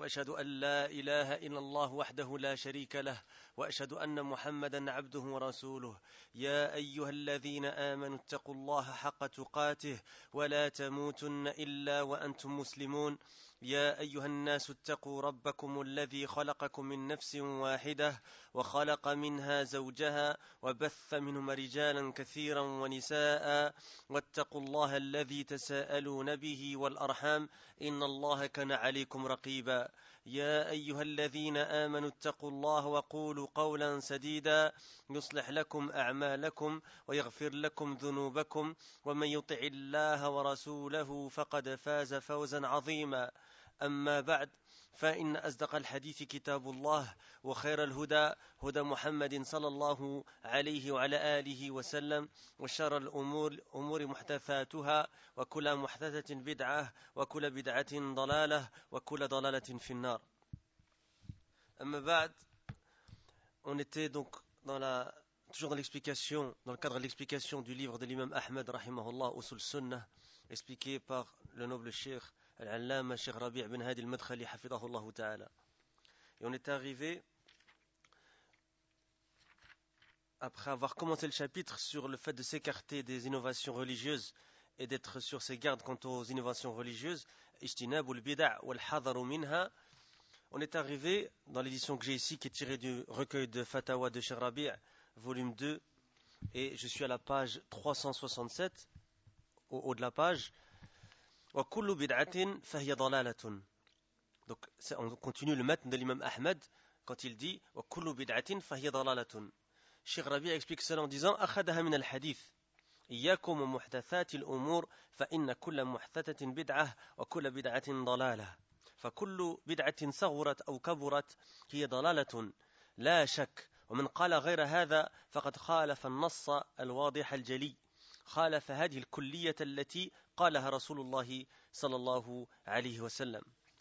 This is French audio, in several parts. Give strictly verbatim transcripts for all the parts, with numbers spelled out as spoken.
وأشهد أن لا إله إلا الله وحده لا شريك له وأشهد أن محمدا عبده ورسوله يا أيها الذين آمنوا اتقوا الله حق تقاته ولا تموتن إلا وأنتم مسلمون يا أيها الناس اتقوا ربكم الذي خلقكم من نفس واحدة وخلق منها زوجها وبث منهما رجالا كثيرا ونساء واتقوا الله الذي تساءلون به والأرحام إن الله كان عليكم رقيبا يا أيها الذين آمنوا اتقوا الله وقولوا قولا سديدا يصلح لكم أعمالكم ويغفر لكم ذنوبكم ومن يطع الله ورسوله فقد فاز فوزا عظيما أما بعد فإن أصدق الحديث كتاب الله وخير الهدى هدى محمد صلى الله عليه وعلى آله وسلم وشر الأمور أمور محدثاتها وكل محدثة بدعة وكل بدعة ضلالة وكل ضلالة في النار. أما بعد, on était donc dans la, toujours dans l'explication, dans le cadre de l'explication du livre de l'imam Ahmed rahimahullah Usul Sunnah, expliqué par le noble cheikh Al-Allama Cheikh Rabi' bin Hadi Al-Madkhali hafidahullah ta'ala. Et on est arrivé, après avoir commencé le chapitre sur le fait de s'écarter des innovations religieuses et d'être sur ses gardes quant aux innovations religieuses, ijtinabul bid'a wal hadaru minha, on est arrivé dans l'édition que j'ai ici, qui est tirée du recueil de Fatawa de Cheikh Rabi', volume deux, et je suis à la page trois cent soixante-sept, au haut de la page. وَكُلُّ بِدْعَةٍ فَهِيَ ضَلَالَةٌ. Donc on continue le matin de l'imam Ahmed quand il dit وَكُلُّ بِدْعَةٍ فَهِيَ ضَلَالَةٌ. Cheikh Rabi' explique cela en disant أَخَذَهَا مِنَ الْحَدِيثِ إِيَّاكُمْ وَمُحْدَثَاتِ الْأُمُورِ فَإِنَّ كُلَّ مُحْدَثَةٍ بِدْعَةٍ وَكُلَّ بِدْعَةٍ ضَلَالَةٍ فكل بدعة صغرت أو كبرت هي ضلالة لا شك ومن قال غير هذا فقد خالف النص الواضح الجلي خالف هذه الكلية التي قالها رسول الله صلى الله عليه وسلم.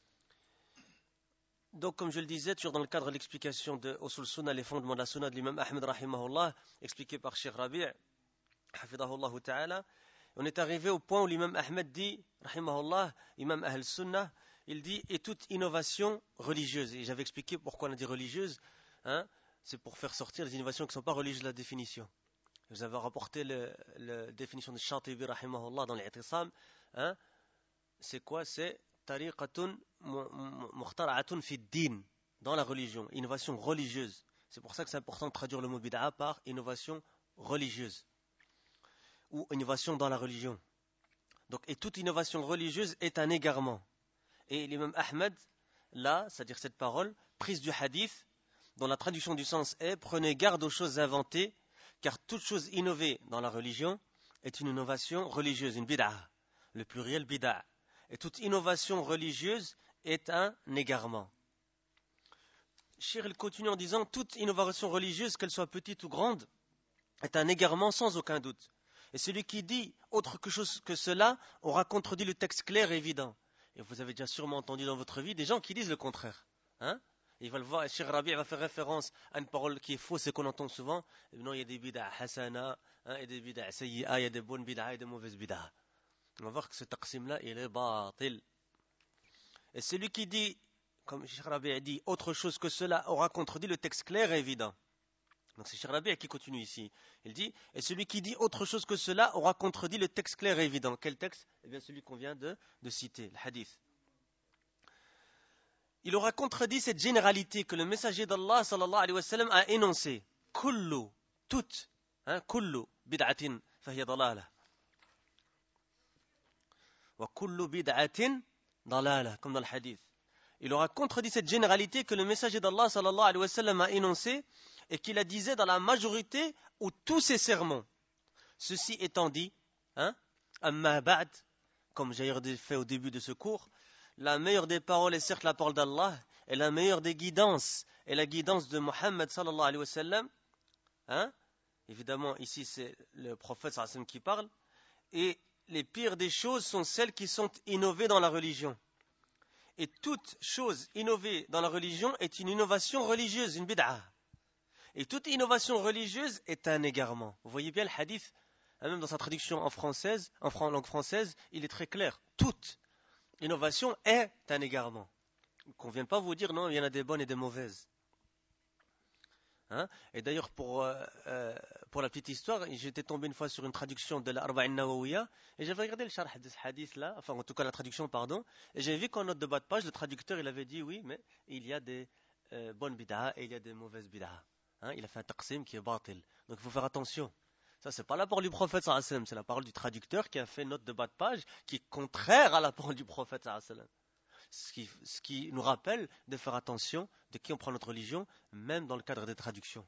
Donc comme je le disais, toujours dans le cadre de l'explication de Usul Sunnah, les fondements de la Sunnah de l'imam Ahmed rahimahullah, expliqué par Cheikh Rabi' hafidahullah ta'ala, on est arrivé au point où l'imam Ahmed dit rahimahullah, imam Ahl Sunnah, il dit, et toute innovation religieuse, et j'avais expliqué pourquoi on a dit religieuse, hein, c'est pour faire sortir les innovations qui ne sont pas religieuses de la définition. Vous avez rapporté la définition de Shatibi rahimahullah dans l'I'tisam, hein, c'est quoi? C'est tariqatun mukhtara'atun fi din, dans la religion, innovation religieuse. C'est pour ça que c'est important de traduire le mot bid'a par innovation religieuse, ou innovation dans la religion. Donc, et toute innovation religieuse est un égarement. Et l'imam Ahmed, là, c'est-à-dire cette parole, prise du hadith, dont la traduction du sens est « Prenez garde aux choses inventées, car toute chose innovée dans la religion est une innovation religieuse, une bid'a, le pluriel bid'a. Et toute innovation religieuse est un égarement. » Cheikh il continue en disant « Toute innovation religieuse, qu'elle soit petite ou grande, est un égarement sans aucun doute. Et celui qui dit autre chose que cela aura contredit le texte clair et évident. » Et vous avez déjà sûrement entendu dans votre vie des gens qui disent le contraire. Hein? Ils veulent voir, Cheikh Rabi' va faire référence à une parole qui est fausse et qu'on entend souvent. Et non, il y a des bid'a hasana, hein, et des bid'a sayyi'a, il y a des bonnes bid'a et des mauvaises bid'a. On va voir que ce taqsim-là, il est batil. Et celui qui dit, comme Cheikh Rabi' dit, autre chose que cela aura contredit le texte clair et évident. Donc c'est Cheikh Rabi' qui continue ici. Il dit, et celui qui dit autre chose que cela aura contredit le texte clair et évident. Quel texte? Eh bien celui qu'on vient de, de citer, le hadith. Il aura contredit cette généralité que le messager d'Allah sallallahu alayhi wa sallam a énoncée. Kullu, toute, hein, kullu bid'atin fahiya dalala. Wa kullu bid'atin dalala, comme dans le hadith. Il aura contredit cette généralité que le messager d'Allah sallallahu alayhi wa sallam a énoncée et qu'il la disait dans la majorité ou tous ses sermons. Ceci étant dit, hein, amma ba'd, comme j'ai fait au début de ce cours, la meilleure des paroles est certes la parole d'Allah, et la meilleure des guidances est la guidance de Muhammad sallallahu alayhi wa sallam. Hein? Évidemment, ici c'est le prophète sallallahu alayhi wa sallam qui parle. Et les pires des choses sont celles qui sont innovées dans la religion. Et toute chose innovée dans la religion est une innovation religieuse, une bid'a. Et toute innovation religieuse est un égarement. Vous voyez bien le hadith, même dans sa traduction en française, en langue française, il est très clair. Toute innovation est un égarement. Qu'on ne vienne pas vous dire non, il y en a des bonnes et des mauvaises. Hein? Et d'ailleurs, pour, euh, euh, pour la petite histoire, j'étais tombé une fois sur une traduction de l'Arba'in Nawawiya et j'avais regardé le sharh de ce hadith-là, enfin en tout cas la traduction, pardon, et j'ai vu qu'en note de bas de page, le traducteur il avait dit oui, mais il y a des euh, bonnes bid'a et il y a des mauvaises bid'a. Hein? Il a fait un taqsim qui est batil. Donc il faut faire attention. Ça, c'est pas la parole du prophète sallallahu alayhi wa sallam, c'est la parole du traducteur qui a fait une note de bas de page qui est contraire à la parole du prophète sallallahu alayhi wa sallam. Ce qui, ce qui nous rappelle de faire attention de qui on prend notre religion, même dans le cadre des traductions.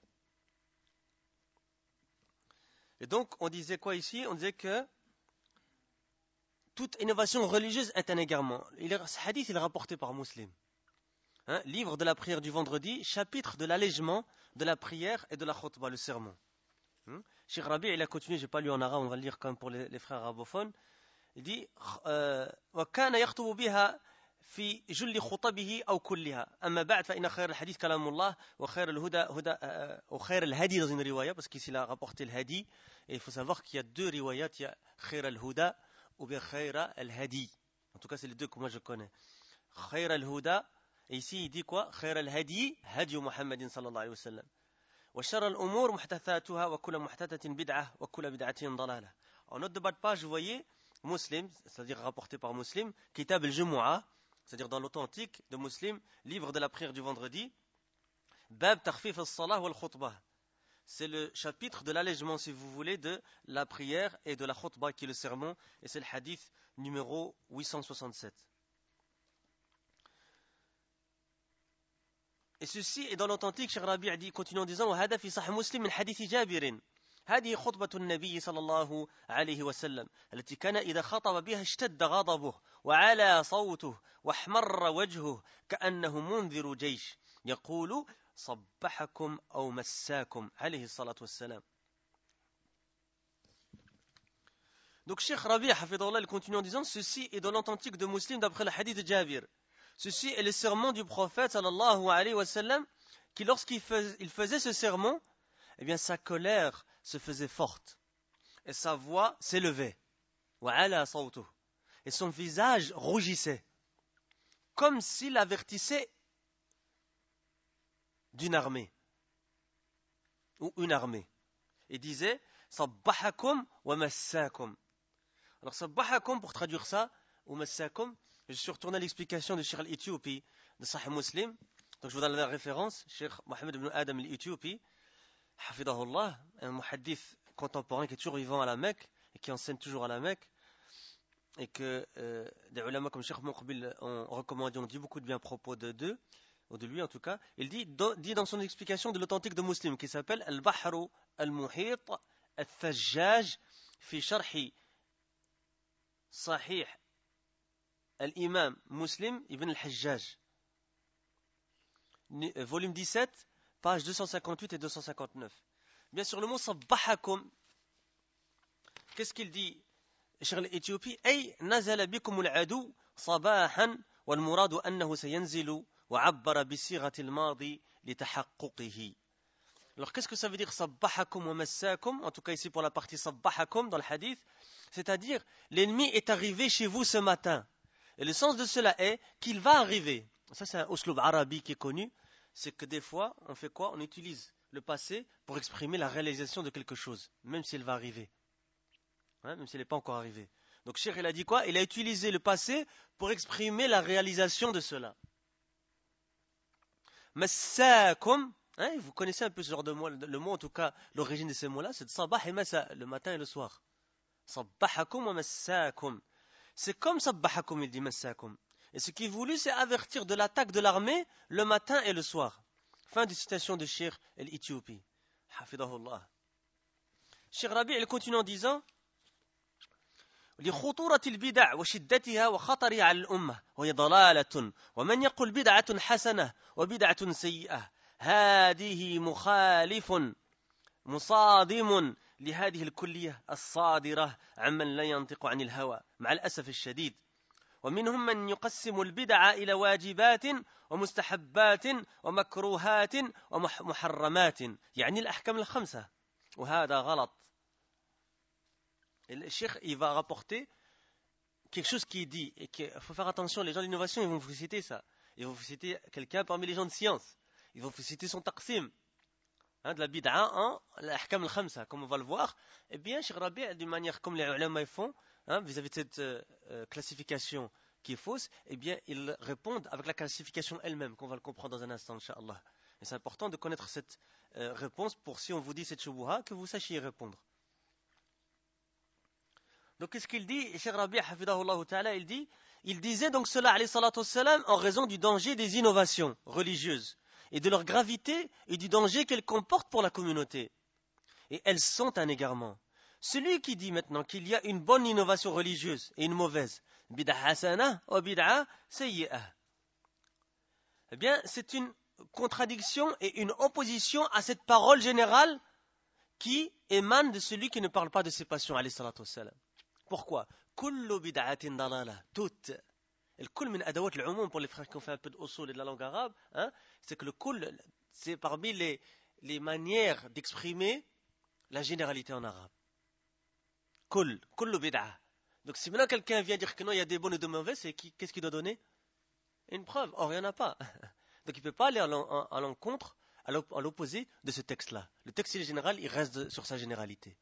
Et donc, on disait quoi ici? On disait que toute innovation religieuse est un égarement. Il est, ce hadith il est rapporté par Muslim. Hein, livre de la prière du vendredi, chapitre de l'allègement de la prière et de la khutbah, le sermon. Hein? Cheikh Rabi, il a continué, je n'ai pas lu en arabe, on va le lire quand même pour les, les frères arabophones. Il dit وَكَانَ يَخْطُبُ بِهَا في جل خطبه أو كلها أما بعد فإن خير الحديث كلام الله وخير الهدى هدى وخير الهدي dans une riwaya parce qu'ici il a rapporté le hadi et il faut savoir qu'il y a deux riwayat, il y a خير الهدى ou bien خير الهدي, en tout cas c'est les deux que moi je connais. خير الهدى, et ici il dit quoi? خير الهدي هدي محمد صلى الله عليه وسلم وشر الأمور محدثاتها وكل محدثة بدعة وكل بدعة ضلالة. En note de bas de page vous voyez Muslim, c'est-à-dire rapporté par Muslim, Kitab al-Jumu'ah, c'est-à-dire dans l'authentique de Muslim, livre de la prière du vendredi, Bab Takhfif al-Salah wal Khutbah. C'est le chapitre de l'allègement, si vous voulez, de la prière et de la khutbah, qui est le sermon, et c'est le hadith numéro huit cent soixante-sept. Et ceci est dans l'authentique, Cheikh Rabi' a dit, continue en disant, وهذا في صحيح مسلم من حديث جابر. هذه خطبة النبي صلى الله عليه وسلم التي كان إذا خطب بها اشتد غضبه وعلى صوته واحمر وجهه كأنه منذر جيش يقول صبحكم أو مساكم عليه الصلاة والسلام. Donc Cheikh Rabi' hafidahullah, il continue en disant, ceci est dans l'authentique de Muslim d'après le hadith de Jabir. Ceci est le sermon du prophète sallallahu alayhi wa sallam qui lorsqu'il fais, il faisait ce sermon, eh bien sa colère se faisait forte et sa voix s'élevait et son visage rougissait comme s'il avertissait d'une armée ou une armée et disait sabbahakum wa massakum. Alors sabbahakum, pour traduire ça, ou massakum, je suis retourné à l'explication de Cheikh al-Éthiopie de Sahih Muslim, donc je vous donne la référence, Cheikh Mohamed ibn Adam al-Éthiopie hafidahullah, un muhaddith contemporain qui est toujours vivant à la Mecque et qui enseigne toujours à la Mecque et que euh, des ulama comme Cheikh Muqbil ont recommandé, ont dit beaucoup de bien à propos de d'eux, ou de lui en tout cas. Il dit, dans, dit dans son explication de l'authentique de Muslim qui s'appelle Al-Bahru Al-Muhit Al-Thajjaj fi Sharhi Sahih Al-Imam Muslim Ibn Al-Hajjaj, volume dix-sept, pages deux cent cinquante-huit et deux cent cinquante-neuf. Bien sûr, le mot sabbahakum, qu'est-ce qu'il dit, Cheikh l'Éthiopie? Ay nazala bikum al-adu sabahan wal muradu annahu sayanzilu wa abbara bi sighati al-madi li tahaqquqihi. Alors qu'est-ce que ça veut dire sabbahakum wa massakum? En tout cas ici pour la partie sabbahakum dans le hadith, c'est-à-dire l'ennemi est arrivé chez vous ce matin. Et le sens de cela est qu'il va arriver. Ça c'est un uslub arabi qui est connu. C'est que des fois, on fait quoi? On utilise le passé pour exprimer la réalisation de quelque chose, même s'il va arriver. Hein, même s'il n'est pas encore arrivé. Donc Cheikh, il a dit quoi? Il a utilisé le passé pour exprimer la réalisation de cela. Massakum, hein, vous connaissez un peu ce genre de mot, le mot en tout cas, l'origine de ces mots-là, c'est de sabah et massa, le matin et le soir. Sabbahakum wa massakum. C'est comme sabbahakum, il dit massakum. Et ce qui est voulu, c'est avertir de l'attaque de l'armée le matin et le soir. Fin de citation de Cheikh l'Éthiopie. Hafidahullah. Cheikh Rabi', il continue en disant لخطورة البدع وشدتها وخطرها على الأمة وهي ضلالة ومن يقول بدعة حسنة وبدعة سيئة هذه مخالف مصادم لهذه الكلية الصادرة عمن لا ينطق عن الهوى مع الأسف الشديد. ومنهم من يقسم البدع إلى واجبات ومستحبات ومكروهات ومحرمات يعني الأحكام الخمسة وهذا غلط. Et le cheikh, il va rapporter quelque chose qui dit, et il faut faire attention, les gens de l'innovation, ils vont vous citer ça. il va vous citer quelqu'un parmi les gens de science. Il va vous citer son taqsim. Hein, de la bid'a en l'ahkam al-khamsa, comme on va le voir. Eh bien, Cheikh Rabi', d'une manière comme les ulama font, hein, vis-à-vis de cette euh, classification qui est fausse, eh bien, ils répondent avec la classification elle-même, qu'on va le comprendre dans un instant, Inch'Allah. Et c'est important de connaître cette euh, réponse pour, si on vous dit cette shubuha, que vous sachiez répondre. Donc, qu'est-ce qu'il dit, Cheikh Rabi', hafidahullah ta'ala, il dit, il disait donc cela, alayhi salatu wassalam, en raison du danger des innovations religieuses, et de leur gravité et du danger qu'elles comportent pour la communauté. Et elles sont un égarement. Celui qui dit maintenant qu'il y a une bonne innovation religieuse et une mauvaise, bid'a hasana ou bid'a sayyi'ah, eh bien, c'est une contradiction et une opposition à cette parole générale qui émane de celui qui ne parle pas de ses passions, alayhi salatu wassalam. Pourquoi? Kullu bid'atin dalala, toutes. Et le kul min adawat al-umum, pour les frères qui ont fait un peu d'usul et de la langue arabe, hein, c'est que le kul, c'est parmi les, les manières d'exprimer la généralité en arabe. Kul, kullu bid'a. Donc si maintenant quelqu'un vient dire que non, il y a des bonnes et des mauvaises, c'est qui, qu'est-ce qu'il doit donner? Une preuve. Or, il n'y en a pas. Donc il ne peut pas aller à l'encontre, à l'opposé de ce texte-là. Le texte il est général, il reste sur sa généralité.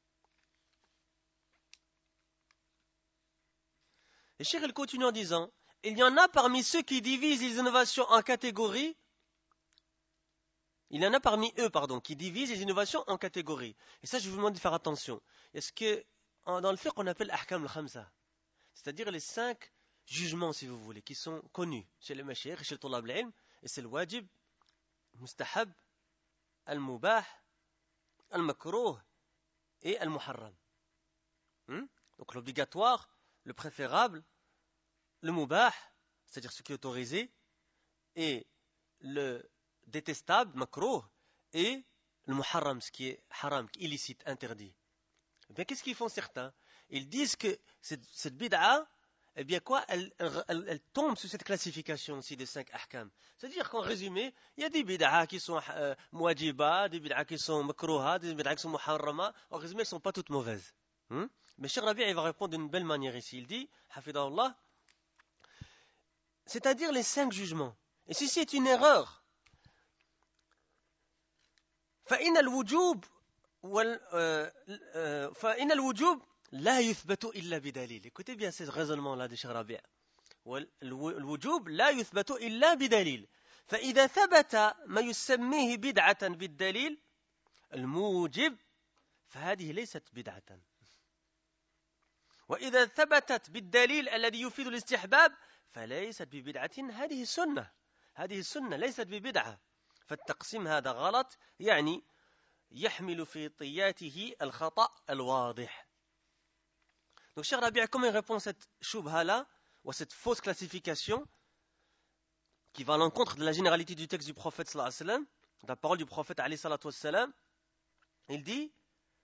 Et Cheikh il continue en disant, il y en a parmi ceux qui divisent les innovations en catégories, il y en a parmi eux, pardon, qui divisent les innovations en catégories. Et ça, je vous demande de faire attention. Est-ce que, dans le fiqh, on appelle ahkam al-khamsa, c'est-à-dire les cinq jugements, si vous voulez, qui sont connus chez les mashayikh, chez le tulab al-ilm, et c'est le wajib, mustahab, al-mubah, al-makruh et al-muharram. Hmm? Donc l'obligatoire, le préférable, le mubah, c'est-à-dire ce qui est autorisé, et le détestable, makruh, et le muharram, ce qui est haram, illicite, interdit. Eh bien, qu'est-ce qu'ils font certains? Ils disent que cette, cette bid'a, eh bien quoi, elle, elle, elle tombe sous cette classification aussi des cinq ahkam. C'est-à-dire qu'en résumé, il y a des bid'a qui sont euh, muwajiba, des bid'a qui sont makruha, des bid'a qui sont muharrama. En résumé, elles ne sont pas toutes mauvaises. Hmm? Mais Cheikh Rabi' il va répondre d'une belle manière ici. Il dit, hafidahullah, c'est-à-dire les cinq jugements. Et si c'est une erreur, فإن الوجوب فإن الوجوب لا يثبت إلا بدليل. Écoutez bien ce raisonnement-là de Cheikh Rabi'. الوجوب لا يثبت إلا بدليل. فإذا ثبت ما يسميه بدعة بالدليل الموجب فهذه ليست بدعة. وإذا ثبتت بالدليل الذي يفيد الاستحباب فليست ببدعة. هذه السنة هذه السنة ليست ببدعة. فالتقسيم هذا غلط يعني يحمل في طياته الخطأ الواضح. Donc Cheikh Rabi' comment il répond à cette shubha-là ou à cette fausse classification qui va à l'encontre de la généralité du texte du prophète sallallahu alayhi wa sallam, de la parole du prophète alayhi salatu wa sallam. Il dit,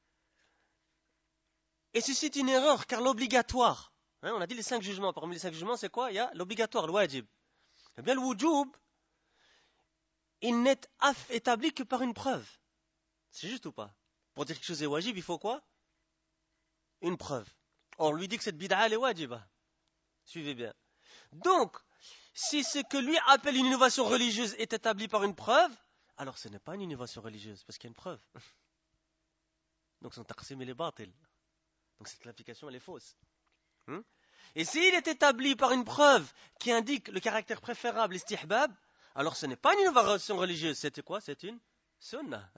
et ceci est une erreur car l'obligatoire, hein, on a dit les cinq jugements, parmi les cinq jugements c'est quoi? Il y a l'obligatoire, le wajib. Eh bien le wujub, il n'est établi que par une preuve. C'est juste ou pas? Pour dire quelque chose est wajib, il faut quoi? Une preuve. Or, on lui dit que cette bid'a, elle est wajiba. Suivez bien. Donc, si ce que lui appelle une innovation religieuse est établi par une preuve, alors ce n'est pas une innovation religieuse, parce qu'il y a une preuve. Donc son taqsim, il est batil. Donc cette classification, elle est fausse. Hmm? Et s'il est établi par une preuve qui indique le caractère préférable, istihbab, alors ce n'est pas une innovation religieuse, c'était quoi? C'est une sunnah.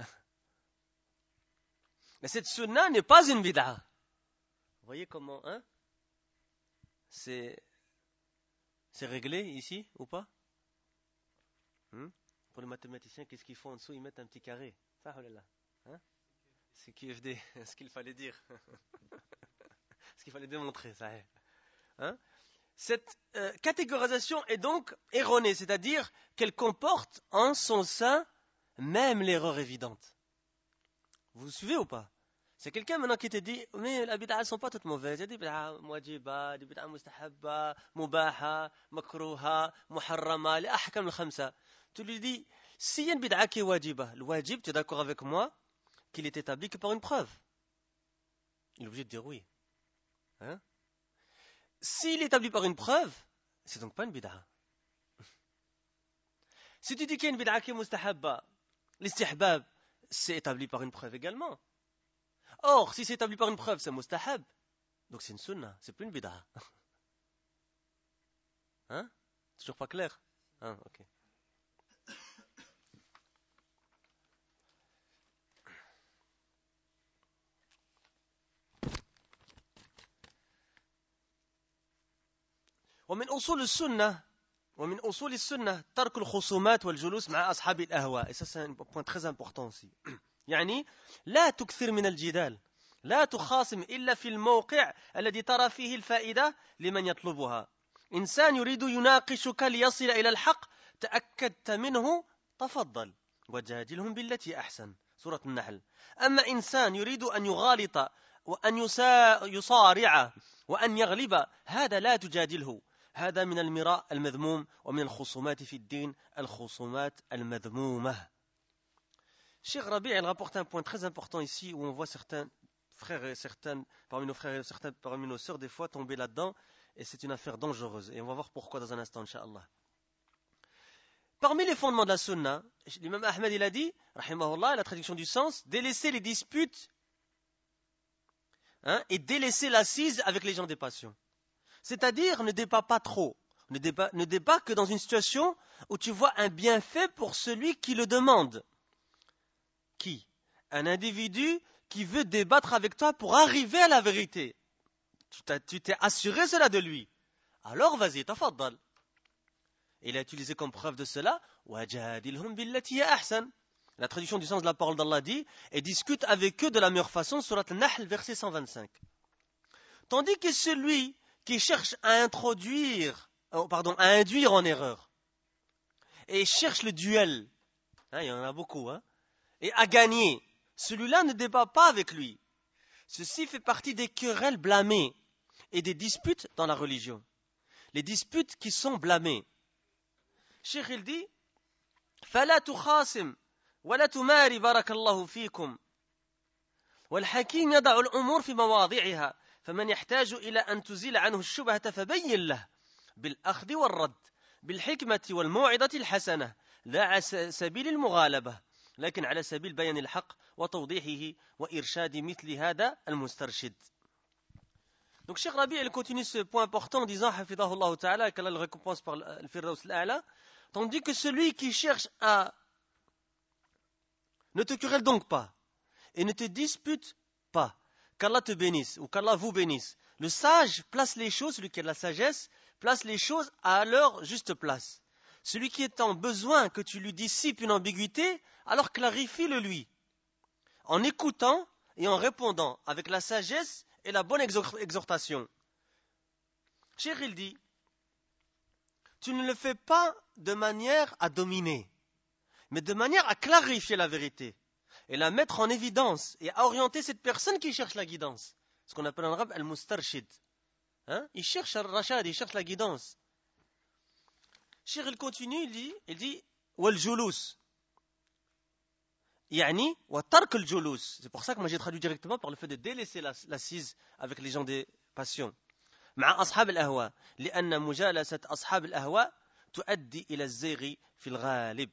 Mais cette sunnah n'est pas une bid'a. Vous voyez comment, hein? C'est, c'est réglé ici ou pas? Hmm? Pour les mathématiciens, qu'est-ce qu'ils font en dessous? Ils mettent un petit carré. Ça, hein? C'est Q F D, ce qu'il fallait dire. Ce qu'il fallait démontrer, ça est. Hein? Cette euh, catégorisation est donc erronée, c'est-à-dire qu'elle comporte en son sein même l'erreur évidente. Vous vous suivez ou pas? C'est quelqu'un maintenant qui te dit, mais les bid'a ne sont pas toutes mauvaises. Il y a des bid'a muwajiba, des bid'a mustahabba, mubaha, makruha, muharrama, les ahkam al-khamsa. Tu lui dis, s'il y a une bid'a qui est wajiba, le wajib, tu es d'accord avec moi qu'il est établi que par une preuve? Il est obligé de dire oui. Hein? S'il est établi par une preuve, c'est donc pas une bid'a. Si tu dis qu'il y a une bid'a qui est mustahabba, l'istihbab, c'est établi par une preuve également. Or, si c'est établi par une preuve, c'est mustahab. Donc c'est une sunna, c'est plus une bid'a. Hein? Toujours pas clair? Hein, ok. ومن أصول السنة ومن أصول السنة ترك الخصومات والجلوس مع أصحاب الأهواء. Et ça c'est un point très important aussi. يعني لا تكثر من الجدال. لا تخاصم إلا في الموقع الذي ترى فيه الفائدة لمن يطلبها. إنسان يريد يناقشك ليصل إلى الحق تأكدت منه تفضل وجادلهم بالتي أحسن. سورة النحل. أما إنسان يريد أن يغالط وأن يصارع وأن يغلب هذا لا تجادله. هذا من المراء المذموم ومن الخصومات في الدين الخصومات المذمومة. Cheikh Rabi' il rapporte un point très important ici où on voit certains frères et certaines parmi nos frères et certains parmi nos sœurs des fois tomber là-dedans et c'est une affaire dangereuse et on va voir pourquoi dans un instant inchallah. Parmi les fondements de la sunna, l'imam Ahmed il a dit rahimahullah la traduction du sens délaisser les disputes hein, et délaisser l'assise avec les gens des passions. C'est-à-dire ne débat pas trop, ne débat, ne débat que dans une situation où tu vois un bienfait pour celui qui le demande. Qui? Un individu qui veut débattre avec toi pour arriver à la vérité. Tu t'es assuré cela de lui. Alors vas-y, tafaddal. Il a utilisé comme preuve de cela وَجَادِلْهُمْ بِالَّتِي أَحْسَنُ. La traduction du sens de la parole d'Allah dit et discute avec eux de la meilleure façon, surat An-Nahl, verset cent vingt-cinq. Tandis que celui qui cherche à introduire, oh, pardon, à induire en erreur et cherche le duel, hein, il y en a beaucoup, hein, et à gagner, celui-là ne débat pas avec lui. Ceci fait partie des querelles blâmées et des disputes dans la religion. Les disputes qui sont blâmées. Cheikh il dit فلا تخاصم ولا تماري بارك الله فيكم والحكيم يضع الأمور في مواضعها فمن يحتاج إلى أن تزيل عنه الشبهة فبين له بالأخذ والرد بالحكمة والموعظة الحسنة لا على سبيل المغالبة لكن على سبيل بيان الحق وتوضيحه وإرشاد مثل هذا المسترشد. Donc Cheikh Rabi il continue ce point important en disant حفظه الله تعالى qu'Allah le récompense par le Firdaus al-A'la, tandis que celui qui cherche à ne te querelle donc pas et ne te dispute pas, qu'Allah te bénisse ou qu'Allah vous bénisse. Le sage place les choses, celui qui a de la sagesse, place les choses à leur juste place. Celui qui est en besoin que tu lui dissipes une ambiguïté, alors clarifie-le lui, en écoutant et en répondant avec la sagesse et la bonne exhortation. Cheikh il dit, tu ne le fais pas de manière à dominer, mais de manière à clarifier la vérité et la mettre en évidence et à orienter cette personne qui cherche la guidance. Ce qu'on appelle en arabe al-mustarshid. Hein? Il cherche al-rashad, il cherche la guidance. Cheikh il continue, il dit, il dit wal-julus. Yani wa tark al-julus. C'est pour ça que moi j'ai traduit directement par le fait de délaisser l'assise avec les gens des passions. مع أصحاب الأهواء لأن مجالسة أصحاب الأهواء تؤدي إلى الزيغ في الغالب.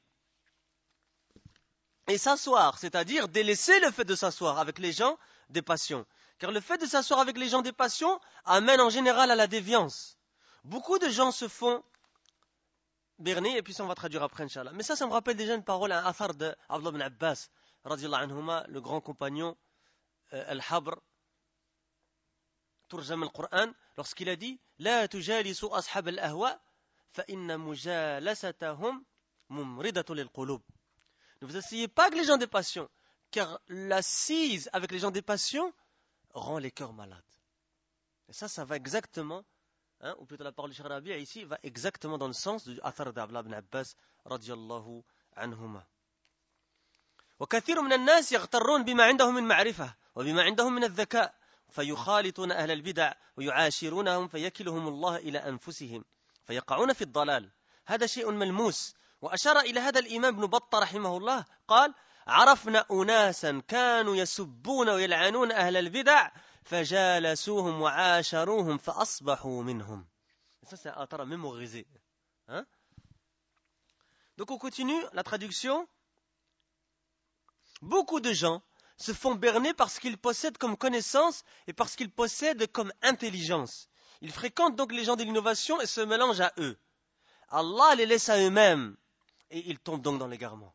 Et s'asseoir, c'est-à-dire délaisser le fait de s'asseoir avec les gens des passions. Car le fait de s'asseoir avec les gens des passions amène en général à la déviance. Beaucoup de gens se font berner, et puis ça on va traduire après, Inch'Allah. Mais ça, ça me rappelle déjà une parole, un athar de Abdullah ibn Abbas, radiyallahu anhuma, le grand compagnon, euh, al-Habr, Turjam al-Qur'an, lorsqu'il a dit La tujalisu ashab al-ahwa, fa inna mujalasatahum mumridatu lil-qulub. Ne vous asseyez pas avec les gens des passions, car l'assise avec les gens des passions rend les cœurs malades. Et ça, ça va exactement, hein, ou plutôt la parole de Cheikh Rabi' ici, va exactement dans le sens du athar d'Abdullah ibn Abbas, radiyallahu anhuma. وكثير من الناس يغترون بما عندهم من معرفة وبما عندهم من الذكاء فيخالطون أهل البدع ويعاشرونهم فيكلهم الله إلى أنفسهم فيقعون في الضلال. هذا شيء ملموس. وأشار إلى هذا الإمام ابن بطة رحمه الله قال عرفنا أناسا كانوا يسبون ويلعنون أهل البدع فجالسوهم وعاشروهم فأصبحوا منهم. Ça c'est un athar mémorisé. Hein? Donc on continue la traduction. Beaucoup de gens se font berner parce qu'ils possèdent comme connaissance et parce qu'ils possèdent comme intelligence. Ils fréquentent donc les gens de l'innovation et se mélangent à eux. Allah les laisse à eux-mêmes et ils tombent donc dans l'égarement.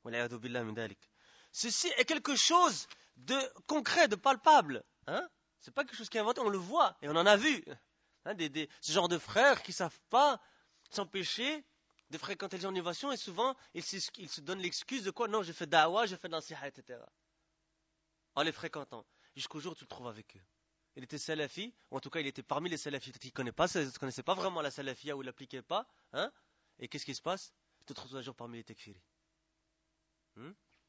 Ceci est quelque chose de concret, de palpable. Hein? Ce n'est pas quelque chose qui est inventé, on le voit et on en a vu. Hein, des, des, ce genre de frères qui ne savent pas s'empêcher de fréquenter les gens d'innovation et souvent ils, ils se donnent l'excuse de quoi? Non, j'ai fait da'wah, j'ai fait de l'ansiha, et cetera. En les fréquentant. Jusqu'au jour où tu le trouves avec eux. Il était salafi, ou en tout cas il était parmi les salafis qui ne connaissaient pas vraiment la salafia ou ne l'appliquaient pas. Hein? Et qu'est-ce qui se passe? Tu te trouves un jour parmi les tekfiris. Hmm?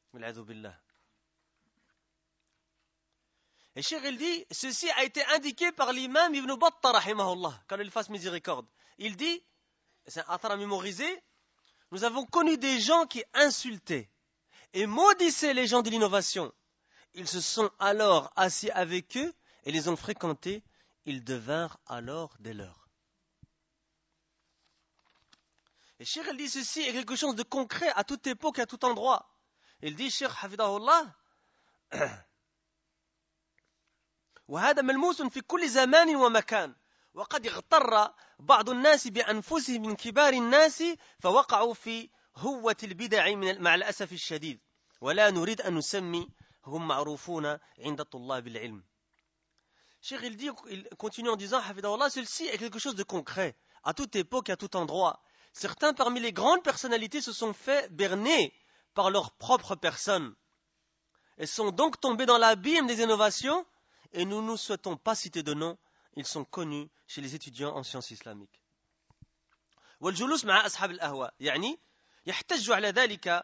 Et Cheikh il dit, ceci a été indiqué par l'imam Ibn Battah, rahimahullah, quand il fasse miséricorde. Il dit, c'est un athar à mémoriser, nous avons connu des gens qui insultaient et maudissaient les gens de l'innovation. Ils se sont alors assis avec eux et les ont fréquentés. Ils devinrent alors des leurs. Et Cheikh il dit, ceci est quelque chose de concret à toute époque et à tout endroit. Il dit, Cheikh Hafidahullah, وهذا ملموس في كل زمان ومكان وقد اغتر بعض الناس بأنفسهم من كبار الناس فوقعوا في هوة البدع مع الأسف الشديد ولا نريد أن نسمي هم معروفون عند طلاب العلم. Cheikh il dit, il continue en disant, Hafidahullah, ceci est quelque chose de concret à toute époque et à tout endroit. Certains parmi les grandes personnalités se sont fait berner par leur propre personne et sont donc tombés dans l'abîme des innovations. Et nous ne souhaitons pas citer de nom, ils sont connus chez les étudiants en sciences islamiques. والجلوس مع أصحاب الأهواء يعني يحتج على ذلك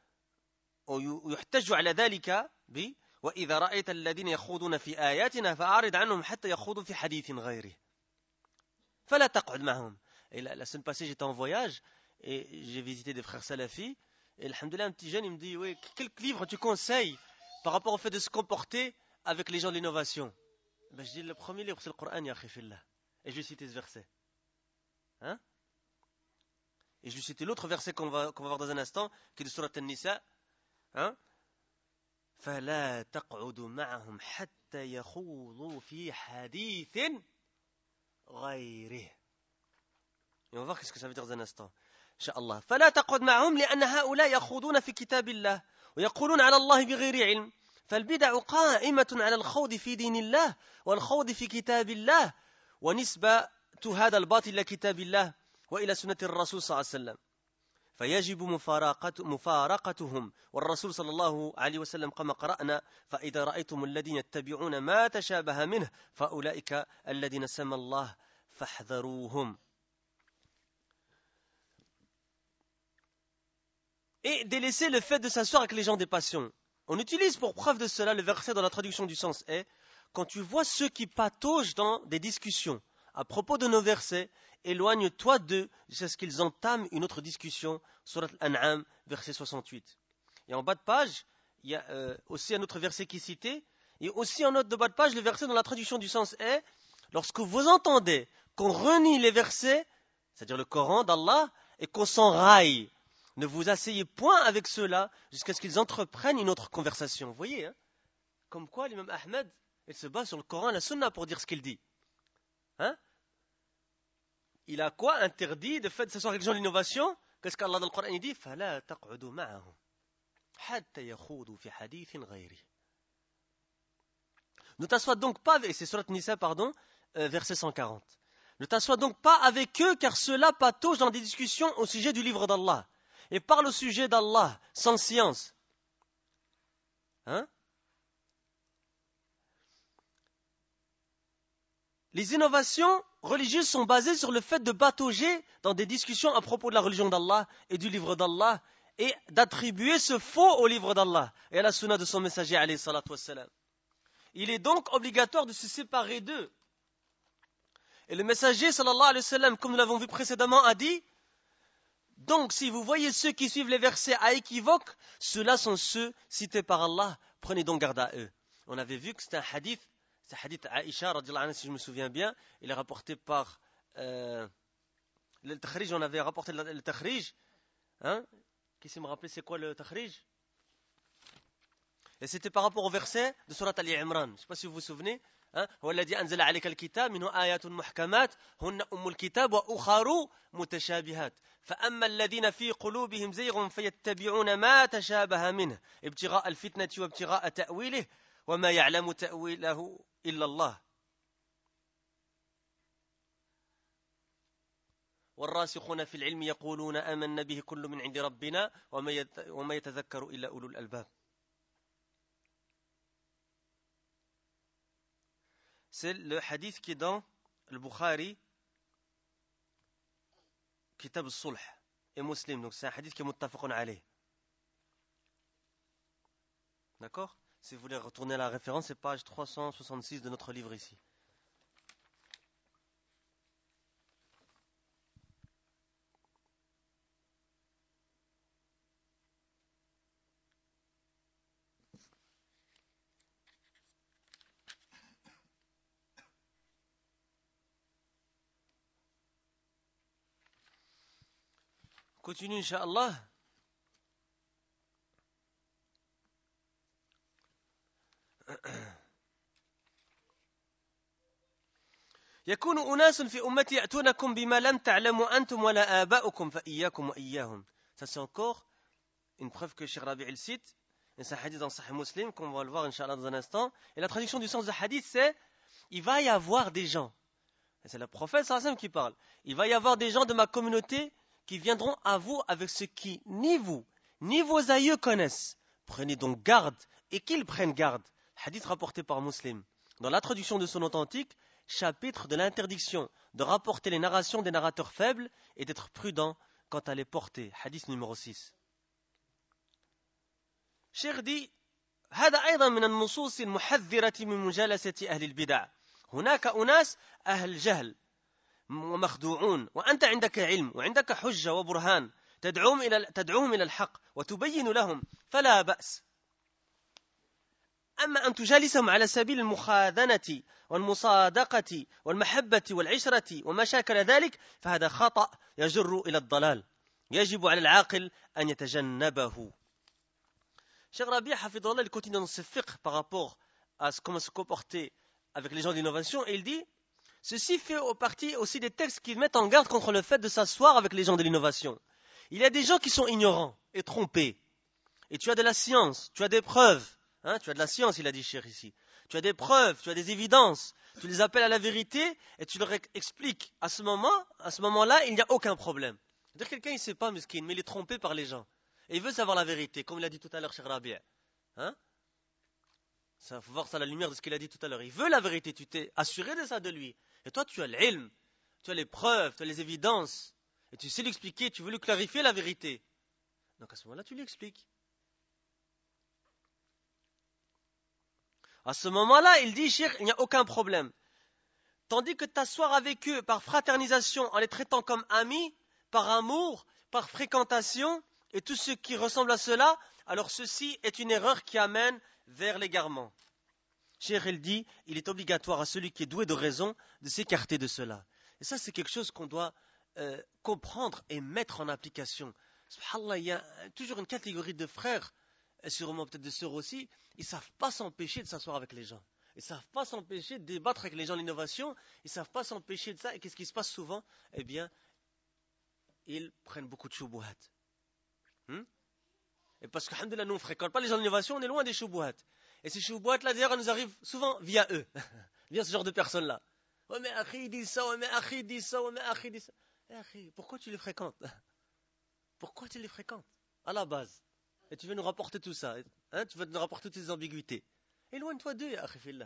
ويحتج على ذلك ب وإذا رأيت الذين يخوضون في آياتنا فأعرض عنهم حتى يخوضوا في حديث غيره فلا تقعد معهم. Et la, la semaine passée j'étais en voyage et j'ai visité des frères salafis et alhamdoulilah un petit jeune il me dit oui, quel livre tu conseilles par rapport au fait de se comporter avec les gens de l'innovation? Ben, je dis le premier livre c'est le Coran, ya khifillah. Et je lui cite ce verset. Hein? Et je lui cite l'autre verset qu'on va, qu'on va voir dans un instant, qui est de Surat An-Nisa. Hein? فَلَا تَقْعُدُ مَعَهُمْ حَتَّى يَخُوضُوا فِي حَدِيثٍ غَيْرِهِ. Et on va voir qu'est-ce que ça veut dire dans un instant. Inch'Allah. فَلَا تَقْعُدْ مَعَهُمْ لِأَنَّ هَؤُلَاء يَخُوضُونَ في كتاب الله ويقولون على الله بغير علم. فالبدع قائمة على الخوض في دين الله والخوض في كتاب الله ونسبة هذا الباطل إلى كتاب الله وإلى سنة الرسول صلى الله عليه وسلم فيجب مفارقة مفارقتهم والرسول صلى الله عليه وسلم كما قرأنا فإذا رأيتم الذين يتبعون ما تشابه منه فأولئك الذين سمى الله فاحذروهم. Et délaisser le fait de s'asseoir avec les gens des passions. On utilise pour preuve de cela le verset dans la traduction du sens est quand tu vois ceux qui pataugent dans des discussions à propos de nos versets, éloigne-toi d'eux jusqu'à ce qu'ils entament une autre discussion. Surat Al-An'am, verset soixante-huit. Et en bas de page, il y a euh, aussi un autre verset qui est cité. Et aussi en note de bas de page, le verset dans la traduction du sens est lorsque vous entendez qu'on renie les versets, c'est-à-dire le Coran d'Allah, et qu'on s'enraille. Ne vous asseyez point avec ceux-là jusqu'à ce qu'ils entreprennent une autre conversation. Vous voyez, hein? Comme quoi l'imam Ahmed, il se base sur le Coran et la Sunna pour dire ce qu'il dit. Hein? Il a quoi interdit de fait de s'asseoir avec les gens de l'innovation? Qu'est-ce qu'Allah dans le Coran il dit? فَلَا تَقْعُدُوا مَعَهُمْ حَتَّى يَخُوضُوا فِي حَدِيثٍ غَيْرِهِ. Ne t'assois donc pas avec, c'est Surat Nisa, pardon, euh, verset cent quarante. Ne t'assois donc pas avec eux car ceux-là pataugent dans des discussions au sujet du livre d'Allah. Et parle au sujet d'Allah, sans science. Hein? Les innovations religieuses sont basées sur le fait de patauger dans des discussions à propos de la religion d'Allah et du livre d'Allah et d'attribuer ce faux au livre d'Allah et à la sunna de son messager alayhi salatu wassalam. Il est donc obligatoire de se séparer d'eux. Et le messager sallallahu alayhi wa sallam, comme nous l'avons vu précédemment, a dit donc, si vous voyez ceux qui suivent les versets à équivoque, ceux-là sont ceux cités par Allah. Prenez donc garde à eux. On avait vu que c'est un hadith, c'est un hadith Aïcha, radiallahu anha, si je me souviens bien. Il est rapporté par euh, le Takhrij, on avait rapporté le Takhrij. Hein? Qui sait me rappeler c'est quoi le takhrij? Et c'était par rapport au verset de Surat Al-Imran. Je ne sais pas si vous vous souvenez. هو الذي أنزل عليك الكتاب منه آيات محكمات هن أم الكتاب وأخر متشابهات فأما الذين في قلوبهم زيغ فيتبعون ما تشابه منه ابتغاء الفتنة وابتغاء تأويله وما يعلم تأويله إلا الله والراسخون في العلم يقولون آمنا به كل من عند ربنا وما يتذكر إلا أولو الألباب. C'est le hadith qui est dans le Bukhari, Kitab al-Sulh et Muslim. Donc c'est un hadith qui est muttafaqun alayh. D'accord? Si vous voulez retourner à la référence, c'est page trois cent soixante-six de notre livre ici. Continue, Inch'Allah. يكون أناس في أمتي يأتونكم بما لم تعلموا أنتم ولا آباؤكم فإياكم وإياهم. Ça c'est encore une preuve que Cheikh Rabi' il cite. Et c'est un hadith dans Sahih Muslim qu'on va le voir Inch'Allah dans un instant. Et la traduction du sens de hadith c'est il va y avoir des gens. Et c'est le prophète sallallahu alayhi wa sallam qui parle. Il va y avoir des gens de ma communauté qui viendront à vous avec ce qui ni vous, ni vos aïeux connaissent. Prenez donc garde et qu'ils prennent garde. Hadith rapporté par Muslim. Dans la traduction de son authentique, chapitre de l'interdiction de rapporter les narrations des narrateurs faibles et d'être prudent quant à les porter. Hadith numéro six. Cheikh dit هذا أيضا من النصوص المحذرة من مجالسة أهل البدع. هناك أناس أهل جهل ومخدوعون وأنت عندك علم وعندك حجة وبرهان تدعوهم إلى تدعوهم إلى الحق وتبين لهم فلا بأس. أما أن تجالسهم على سبيل المخاذنة والمصادقة والمحبة والعشرة وما شاكل ذلك فهذا خطأ يجر إلى الضلال يجب على العاقل أن يتجنبه. Cheikh Rabi' hafidhullah, il continue dans ce fiqh par rapport à comment se comporter avec les gens d'innovation et il dit ceci fait partie aussi des textes qui mettent en garde contre le fait de s'asseoir avec les gens de l'innovation. Il y a des gens qui sont ignorants et trompés. Et tu as de la science, tu as des preuves. Hein, tu as de la science, il a dit Cheikh ici. Tu as des preuves, tu as des évidences. Tu les appelles à la vérité et tu leur expliques. À ce moment, à ce moment-là, il n'y a aucun problème. C'est-à-dire quelqu'un, il ne sait pas, mesquin, mais il est trompé par les gens. Et il veut savoir la vérité, comme il a dit tout à l'heure Cheikh Rabi'. Hein? Ça, faut voir ça à la lumière de ce qu'il a dit tout à l'heure. Il veut la vérité, tu t'es assuré de ça de lui. Et toi, tu as l'ilm, tu as les preuves, tu as les évidences. Et tu sais lui expliquer, tu veux lui clarifier la vérité. Donc à ce moment-là, tu lui expliques. À ce moment-là, il dit, Cheikh, il n'y a aucun problème. Tandis que t'asseoir avec eux par fraternisation, en les traitant comme amis, par amour, par fréquentation, et tout ce qui ressemble à cela, alors ceci est une erreur qui amène vers l'égarement. Cheikh, il dit, il est obligatoire à celui qui est doué de raison de s'écarter de cela. Et ça, c'est quelque chose qu'on doit euh, comprendre et mettre en application. Subhanallah, il y a toujours une catégorie de frères, et sûrement peut-être de sœurs aussi, ils ne savent pas s'empêcher de s'asseoir avec les gens. Ils ne savent pas s'empêcher de débattre avec les gens de l'innovation. Ils ne savent pas s'empêcher de ça. Et qu'est-ce qui se passe souvent? Eh bien, ils prennent beaucoup de choubouhat. Hmm? Et parce que, alhamdoulilah, nous, on ne fréquente pas les gens de l'innovation, on est loin des choubouhat. Et ces choubouhat-là, d'ailleurs, elles nous arrivent souvent via eux. Via ce genre de personnes-là. Ouais, mais Akhi dit ça, ouais, mais Akhi dit ça, ouais, mais Akhi dit ça. Eh, Akhi, pourquoi tu les fréquentes? Pourquoi tu les fréquentes? À la base. Et tu veux nous rapporter tout ça. Hein? Tu veux nous rapporter toutes ces ambiguïtés. Éloigne-toi d'eux, ya Akhi fillah.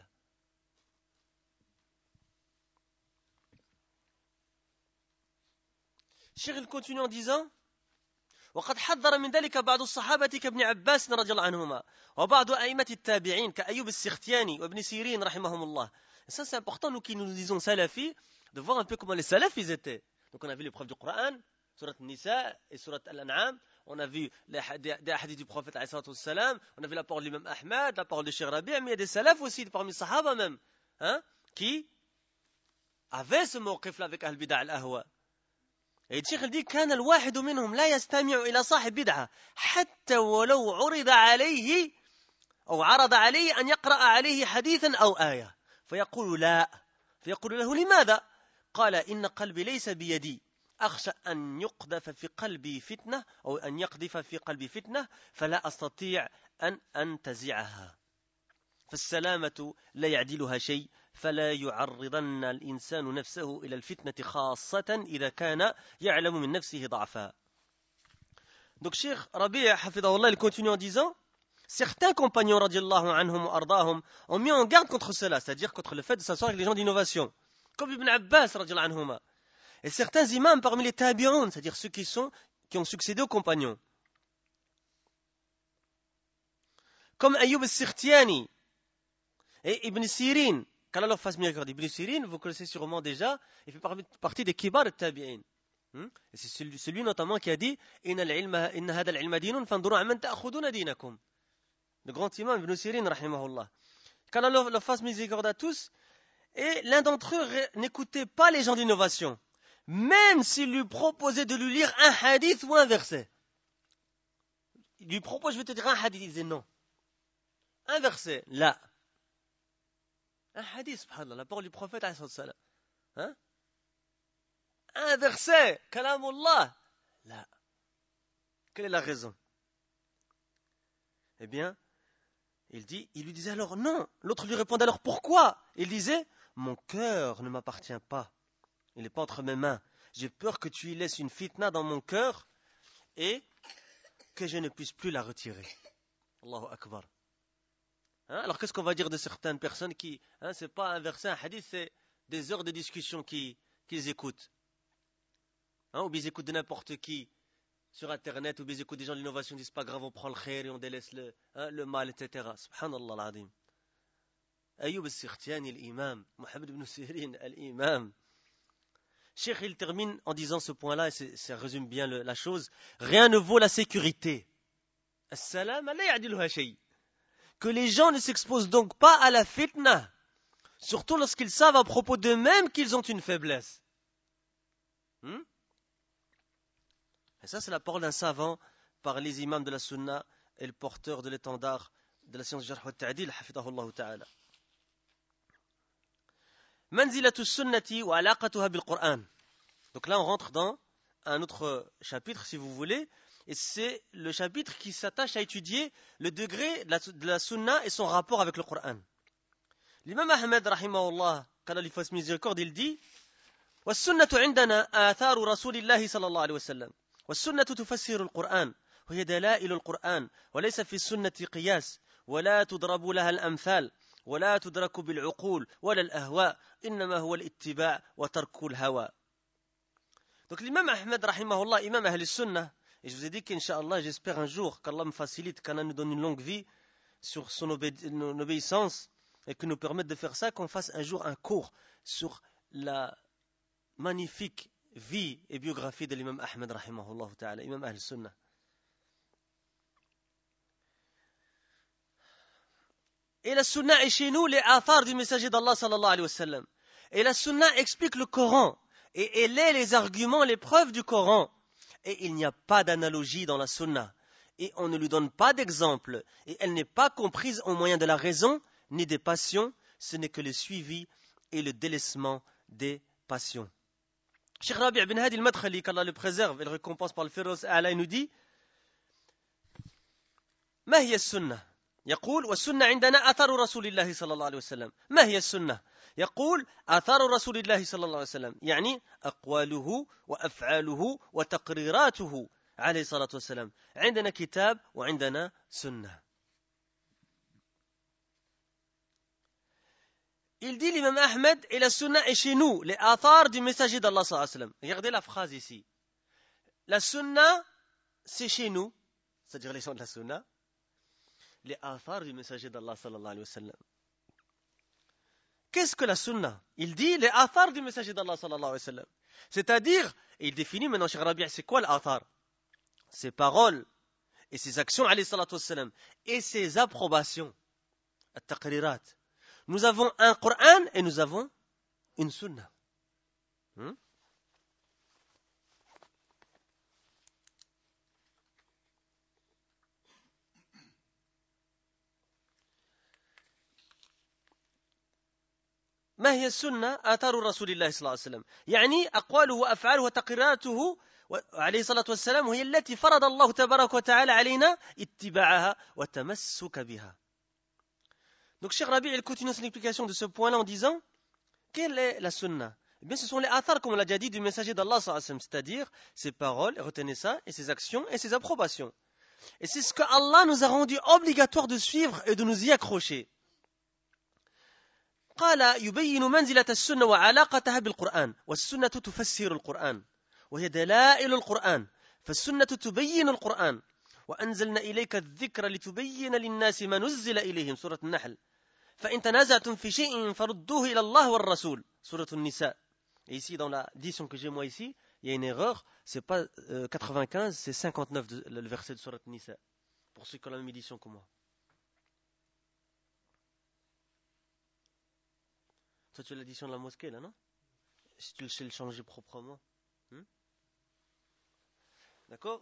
Cheikh, il continue en disant وقد حذر من ذلك بعض الصحابة كابن عباس رضي الله عنهما وبعض أئمة التابعين كأيوب السختياني وابن سيرين رحمهم الله. Et ça c'est important, nous qui nous disons salafis, de voir un peu comment les salafis ils étaient. Donc on a vu les preuves du Coran, surat Nisa et surat Al-An'am, on a vu les, des, des hadiths du prophète alayhi salatu wassalam, on a vu la parole de l'imam Ahmad, la parole de Cheikh Rabi', mais il y a des salafs aussi parmi les sahaba même, hein, qui avaient ce mawqif là avec Al-Bida' Al-Ahwa. Et الشيخ dit كان الواحد منهم لا يستمع إلى صاحب بدعة حتى ولو عرض عليه أو عرض عليه أن يقرأ عليه حديثا أو آية فيقول لا فيقول له لماذا؟ قال إن قلبي ليس بيدي أخشى أن يقذف في قلبي فتنة أو أن يقذف في قلبي فتنة فلا أستطيع أن أنتزعها فالسلامة لا يعدلها شيء فلا يعرضن الإنسان نفسه إلى الفتنة خاصة إذا كان يعلم من نفسه ضعفها. Donc Cheikh Rabi' hafidahullah, il continue en disant certains compagnons radiallahu anhum wa ardahum ont mis en garde contre cela, c'est-à-dire contre le fait de s'asseoir avec les gens d'innovation, comme Ibn Abbas radiallahu anhuma. Et certains imams parmi les tabi'un, c'est-à-dire ceux qui sont qui ont succédé aux compagnons, comme Ayyub al-Sikhtiyani et Ibn Sirin. qu'Allah leur fasse miséricorde. Ibn Sirin, vous connaissez sûrement déjà, il fait partie des kibar tabi'in. Et c'est celui, celui notamment qui a dit Inna hada al-ilma dinun fanduru amman ta'khuduna dinakum. Le grand imam Ibn Sirin, rahimahullah. Qu'Allah leur, leur fasse miséricorde à tous. Et l'un d'entre eux n'écoutait pas les gens d'innovation, même s'il lui proposait de lui lire un hadith ou un verset. Il lui propose, je vais te dire un hadith, il disait non. Un verset, là. Un hadith, subhanallah, la parole du prophète, hein? Un verset, kalamullah, là. Quelle est la raison? Eh bien, il dit, il lui disait alors non. L'autre lui répondait alors pourquoi? Il disait, mon cœur ne m'appartient pas. Il n'est pas entre mes mains. J'ai peur que tu y laisses une fitna dans mon cœur et que je ne puisse plus la retirer. Allahu Akbar. Hein? Alors qu'est-ce qu'on va dire de certaines personnes qui, hein, c'est pas un verset, un hadith, c'est des heures de discussion qui, qu'ils écoutent. Hein, ou bien ils écoutent de n'importe qui sur internet, ou bien ils écoutent des gens de l'innovation, ils disent pas grave, on prend le khair et on délaisse le, hein, le mal, et cetera. Subhanallah al-azim. Ayyub al-Sikhtiyani, l'imam, Mohammed ibn Sirin, l'imam. Cheikh, il termine en disant ce point-là, et ça résume bien le, la chose. Rien ne vaut la sécurité. As-salam, la ya'diluha shay. Que les gens ne s'exposent donc pas à la fitna, surtout lorsqu'ils savent à propos d'eux-mêmes qu'ils ont une faiblesse. Hmm? Et ça, c'est la parole d'un savant par les imams de la sunna et le porteur de l'étendard de la science du jarh wa ta'dil, hafidahullah ta'ala. Manzilatu sunnati wa alaqatuha bil Qur'an. Donc là, on rentre dans un autre chapitre, si vous voulez, et c'est le chapitre qui s'attache à étudier le degré de la, de la sunna et son rapport avec le Qur'an. L'imam Ahmed, rahimahullah, qu'Allah lui fasse miséricorde, il dit والسنة عندنا آثار رسول الله صلى الله عليه وسلم والسنة تفسر القرآن وهي دلائل القرآن وليس في السنة قياس ولا تضرب لها الأمثال ولا تدرك بالعقول ولا الأهواء إنما هو الاتباع وترك الهوى. Donc l'imam Ahmed, rahimahullah, imam Ahl al-Sunnah, et je vous ai dit qu'Inch'Allah, j'espère un jour qu'Allah me facilite, qu'Allah nous donne une longue vie sur son obé- une obéissance et que nous permette de faire ça, qu'on fasse un jour un cours sur la magnifique vie et biographie de l'imam Ahmed, rahimahullah ta'ala, imam Ahl al-Sunnah. Et la sunna est chez nous les athars du messager d'Allah sallallahu alayhi wa sallam. Et la sunna explique le Coran. Et elle est les arguments, les preuves du Coran. Et il n'y a pas d'analogie dans la sunna. Et on ne lui donne pas d'exemple. Et elle n'est pas comprise au moyen de la raison, ni des passions. Ce n'est que le suivi et le délaissement des passions. Cheikh Rabi' ibn Hadi al-Madkhali, qu'Allah le préserve et le récompense par le Firdaus A'la, il nous dit ما هي السنة؟ يقول والسنة عندنا أثر رسول الله صلى الله عليه وسلم. ما هي السنة؟ يقول آثار رسول الله صلى الله عليه وسلم يعني أقواله وأفعاله وتقريراته عليه الصلاة والسلام. عندنا كتاب وعندنا سنة. Il dit l'imam Ahmed et la sunna est chez nous, les athars du messager d'Allah sallallahu alayhi wa sallam. Regardez la phrase ici. La sunna, c'est chez nous, c'est-à-dire les gens de la sunna, les athars du messager d'Allah sallallahu alayhi wa sallam. Qu'est-ce que la sunna? Il dit les athars du messager d'Allah sallallahu alayhi wa sallam. C'est-à-dire, il définit maintenant, Cheikh Rabi', c'est quoi l'athar? Ses paroles et ses actions, alayhi salatu wassalam, et ses approbations, at-taqrirat. Nous avons un Coran et nous avons une sunna. Hmm? ما هي السنة؟ آثار رسول الله صلى الله عليه وسلم، يعني أقواله وأفعاله وتقريراته عليه الصلاة والسلام، وهي التي فرض الله تبارك وتعالى علينا اتباعها وتمسك بها. Donc Cheikh Rabi, il continue son explication de ce point-là en disant, quelle est la sunna? Eh bien, ce sont les athars, comme on l'a déjà dit, du messager d'Allah sallallahu alayhi wa sallam, c'est-à-dire ses paroles, retenez ça, et ses actions et ses approbations. Et c'est ce que Allah nous a rendu obligatoire de suivre et de nous y accrocher. قال يبين منزلة السنة وعلاقتها بالقرآن والسنة تفسر القرآن وهي دلائل القرآن فالسنة تبين القرآن وأنزلنا إليك الذكر لتبين للناس ما نزل إليهم سورة النحل فإن تنازعتم في شيء فردوه إلى الله والرسول سورة النساء. Et ici dans la édition que j'ai moi ici, il y a une erreur, c'est pas euh, quatre-vingt-quinze, c'est cinquante-neuf de, le verset de Surat Nisa, pour ceux qui ont la même édition que moi. Toi, tu as l'édition de la mosquée, là, non? Si tu le sais le changer proprement. Hmm? D'accord?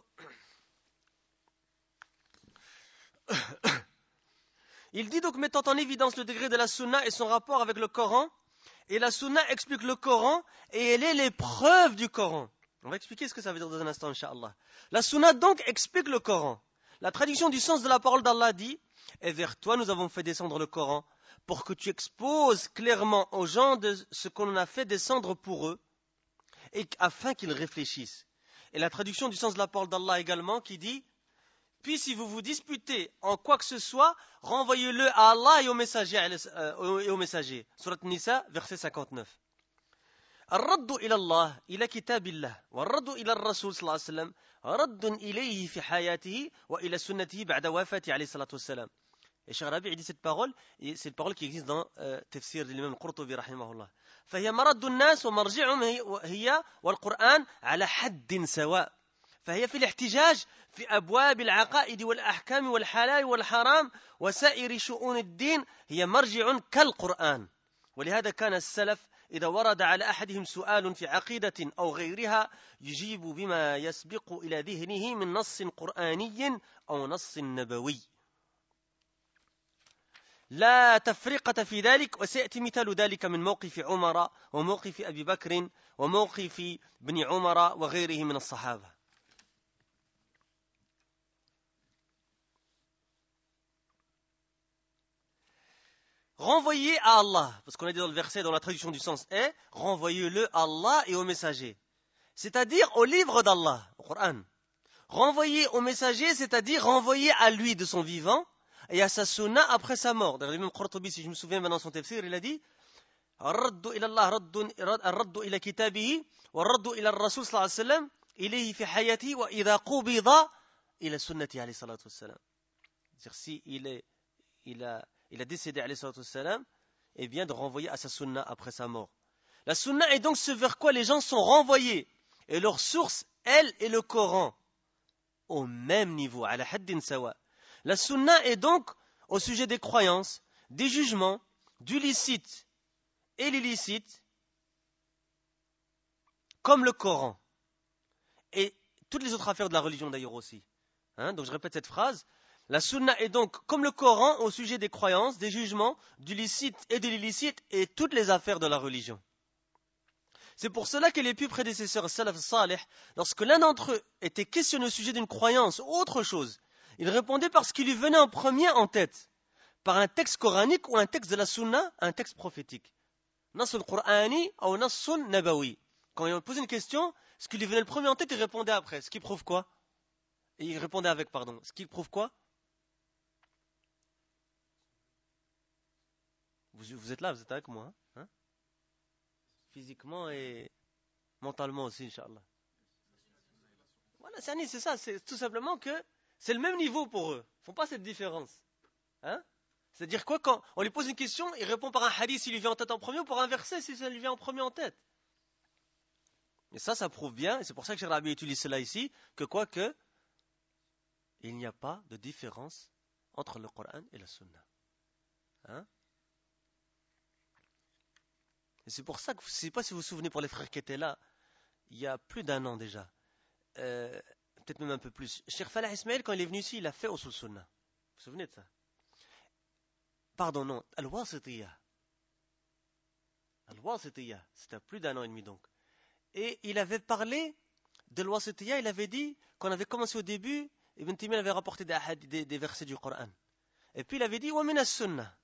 Il dit donc, mettant en évidence le degré de la sunna et son rapport avec le Coran, et la sunna explique le Coran, et elle est l'épreuve du Coran. On va expliquer ce que ça veut dire dans un instant, Inch'Allah. La sunna donc explique le Coran. La traduction du sens de la parole d'Allah dit, et vers toi nous avons fait descendre le Coran, pour que tu exposes clairement aux gens de ce qu'on a fait descendre pour eux, et afin qu'ils réfléchissent. Et la traduction du sens de la parole d'Allah également qui dit, puis si vous vous disputez en quoi que ce soit, renvoyez-le à Allah et au messager. Euh, et au messager. Surat Nisa, verset cinquante-neuf. الرد إلى الله إلى كتاب الله والرد إلى الرسول صلى الله عليه وسلم رد إليه في حياته وإلى سنته بعد وفاته عليه الصلاة والسلام. Et Cheikh Rabi dit cette parole, et c'est une parole qui existe dans euh, Tafsir de l'imam Al-Qurtubi rahimahullah. فهي مرد الناس ومرجعهم هي والقرآن على حد سواء. فهي في الاحتجاج في أبواب العقائد والأحكام والحلال والحرام وسائر شؤون الدين هي مرجع كالقرآن. ولهذا كان السلف إذا ورد على أحدهم سؤال في عقيدة أو غيرها يجيب بما يسبق إلى ذهنه من نص قرآني أو نص نبوي. لا تفرقة في ذلك وسيأتي مثال ذلك من موقف عمر وموقف أبي بكر وموقف ابن عمر وغيره من الصحابة. Renvoyez à Allah, parce qu'on a dit dans le verset, dans la traduction du sens est, renvoyez-le à Allah et au messager, c'est-à-dire au livre d'Allah, au Coran. Renvoyez au messager, c'est-à-dire renvoyez à lui de son vivant et à sa sunna après sa mort. D'ailleurs, l'imam Qurtubi, si je me souviens maintenant son tafsir, il a dit الرد إلى الله الرد إلى كتابه والرد إلى الرسول صلى الله عليه وسلم إليه في حياته وإذا قبض إلى سنته عليه الصلاة والسلام. C'est-à-dire si il est, il a il a décédé alayhi salatu wassalam, et bien de renvoyer à sa sunna après sa mort. La sunna est donc ce vers quoi les gens sont renvoyés, et leur source, elle, est le Coran, au même niveau, ala haddin sawa. La sunna est donc au sujet des croyances, des jugements, du licite et l'illicite, comme le Coran, et toutes les autres affaires de la religion d'ailleurs aussi. Hein, donc je répète cette phrase. La sunna est donc comme le Coran au sujet des croyances, des jugements, du licite et de l'illicite et toutes les affaires de la religion. C'est pour cela que les plus prédécesseurs salaf salih, lorsque l'un d'entre eux était questionné au sujet d'une croyance ou autre chose, il répondait par ce qui lui venait en premier en tête, par un texte coranique ou un texte de la sunna, un texte prophétique. Nasul Qur'ani ou Nasul Nabawi. Quand il posait une question, ce qui lui venait le premier en tête, il répondait après. Ce qui prouve quoi? Et il répondait avec, pardon. Ce qui prouve quoi? Vous, vous êtes là, vous êtes avec moi, hein? Physiquement et mentalement aussi, Inch'Allah. Voilà, c'est ça, c'est tout simplement que c'est le même niveau pour eux. Ils ne font pas cette différence. Hein? C'est-à-dire quoi, quand on lui pose une question, il répond par un hadith s'il lui vient en tête en premier ou par un verset si ça lui vient en premier en tête. Et ça, ça prouve bien, et c'est pour ça que Cheikh Rabi utilise cela ici, que quoi que il n'y a pas de différence entre le Coran et la Sunna. Hein? Et c'est pour ça que, je ne sais pas si vous vous souvenez pour les frères qui étaient là, il y a plus d'un an déjà, euh, peut-être même un peu plus, Cheikh Falah Ismail, quand il est venu ici, il a fait Usul Sunnah. Vous vous souvenez de ça? Pardon, non, Al-Wasitiyya. Al-Wasitiyya, c'était plus d'un an et demi donc. Et il avait parlé de l'Wasitiyya, il avait dit qu'on avait commencé au début, Ibn Taymiyyah avait rapporté des, des, des versets du Coran. Et puis il avait dit, wa min as-sunnah.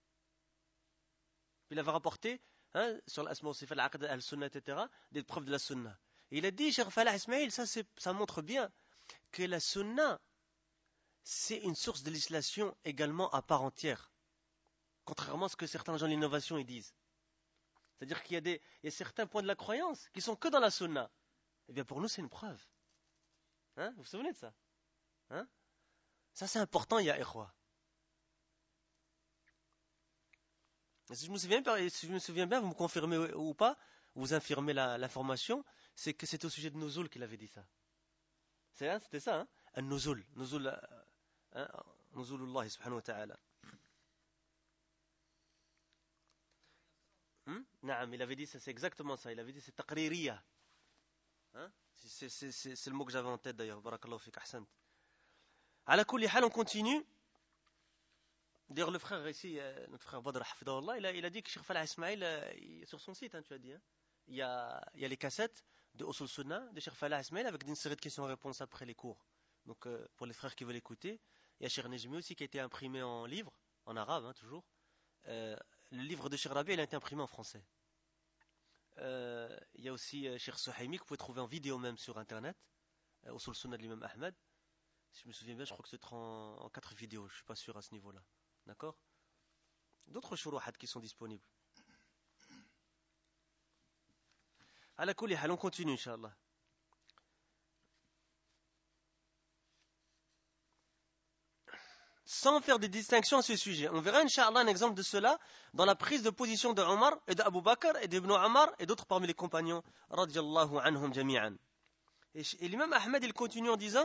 Il avait rapporté, hein, sur l'asma wa sifat al-aqd al-sunnah, et cetera, des preuves de la sunnah. Et il a dit, Cheikh Falah Ismail, ça, ça montre bien que la sunnah, c'est une source de législation également à part entière. Contrairement à ce que certains gens de l'innovation ils disent. C'est-à-dire qu'il y a, des, il y a certains points de la croyance qui sont que dans la sunnah. Eh bien pour nous c'est une preuve. Hein, vous vous souvenez de ça, hein? Ça c'est important, ya ikhwa. Si je me souviens bien, si je me souviens bien, vous me confirmez ou pas, vous infirmez l'information, c'est que c'est au sujet de Nuzul qu'il avait dit ça. C'était ça, hein? Un Nuzul, Nuzul, hein? Nuzulullah subhanahu wa ta'ala. Hmm? Naam, il avait dit, c'est exactement ça, il avait dit c'est taqririya. Hein? C'est le mot que j'avais en tête d'ailleurs. Barakallahu fik, ahsant. Ala kulli hal, on continue. D'ailleurs, le frère ici, notre frère Badr Hafidahullah, il a, il a dit que Cheikh Falah Ismail, sur son site, hein, tu as dit, hein, il, y a, il y a les cassettes de Usul Sunnah de Cheikh Falah Ismail avec une série de questions-réponses après les cours. Donc, euh, pour les frères qui veulent écouter, il y a Cheikh Nejmi aussi qui a été imprimé en livre, en arabe, hein, toujours. Euh, le livre de Cheikh Rabi, il a été imprimé en français. Euh, il y a aussi euh, Cheikh Suhaimi que vous pouvez trouver en vidéo même sur internet, euh, Usul Sunnah de l'imam Ahmed. Si je me souviens bien, je crois que c'est en, en quatre vidéos, je ne suis pas sûr à ce niveau-là. D'accord? D'autres shuruhat qui sont disponibles. Ala kulli hal, on continue, Inch'Allah. Sans faire des distinctions à ce sujet. On verra, Inch'Allah, un exemple de cela dans la prise de position de Omar et d'Abu Bakr et d'Ibn Omar et d'autres parmi les compagnons, radiyallahu anhum jami'an. Et, et l'imam Ahmed, il continue en disant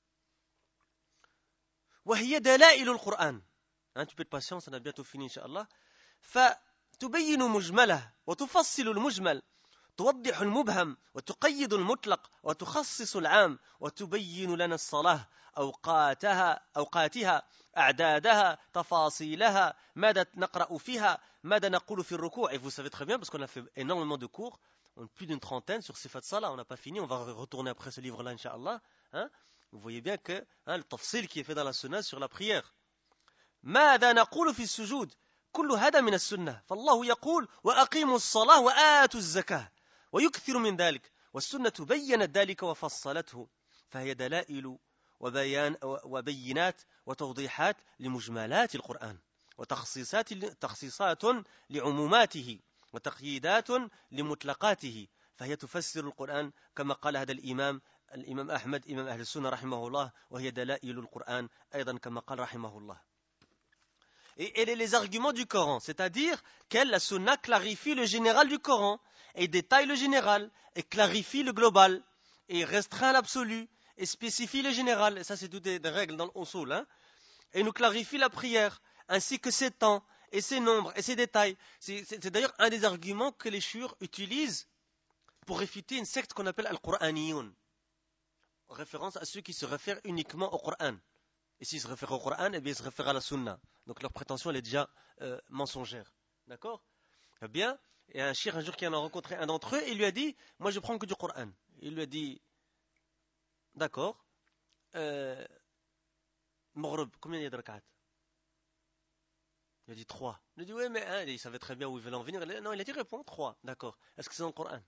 وَهِيَ دَلَائِلُ الْقُرْآنِ. Hein, tu peux être patient, ça a bientôt fini, Inch'Allah. فَتُبَيِّنُ مُجْمَلَهُ وَتُفَصِّلُ الْمُجْمَلِ توضح المبهم وتقيد المطلق وتخصص العام وتبين لنا الصلاة أوقاتها أوقاتها أعدادها تفاصيلها ماذا نقرأ فيها ماذا نقول في الركوع. Et vous savez très bien parce qu'on a fait énormément de cours, plus d'une trentaine sur Sifat Salah, on n'a pas fini, on va retourner après ce livre-là, Inch'Allah. Hein? Vous voyez bien que hein, le tafsil qui est fait dans la sunna sur la prière. ماذا نقول في السجود كل هذا من السنة. فالله يقول وأقيموا الصلاة وآتوا الزكاة ويكثر من ذلك والسنة بيّنت ذلك وفصلته فهي دلائل وبيان وبينات وتوضيحات لمجملات القرآن وتخصيصات تخصيصات لعموماته وتقييدات لمطلقاته فهي تفسر القرآن كما قال هذا الإمام الإمام أحمد إمام أهل السنة رحمه الله وهي دلائل القرآن أيضا كما قال رحمه الله. Et, et les arguments du Coran, c'est-à-dire qu'elle, la sunna, clarifie le général du Coran et détaille le général et clarifie le global et restreint l'absolu et spécifie le général. Et ça, c'est toutes des, des règles dans l'usul. Hein? Et nous clarifie la prière ainsi que ses temps et ses nombres et ses détails. C'est, c'est, c'est d'ailleurs un des arguments que les chiites utilisent pour réfuter une secte qu'on appelle Al-Qur'aniyun, en référence à ceux qui se réfèrent uniquement au Coran. Et s'ils se réfèrent au Coran, eh bien, ils se réfèrent à la Sunna. Donc leur prétention, elle est déjà euh, mensongère. D'accord? Eh bien, il y a un cheikh un jour qui en a rencontré un d'entre eux, et il lui a dit, moi je prends que du Coran. Il lui a dit, d'accord, euh, Maghrib, combien il y a de rak'at? Il a dit trois. Il a dit, oui, mais hein, il savait très bien où il voulait en venir. Il a, non, il a dit, réponds, trois. D'accord. Est-ce que c'est dans le Coran?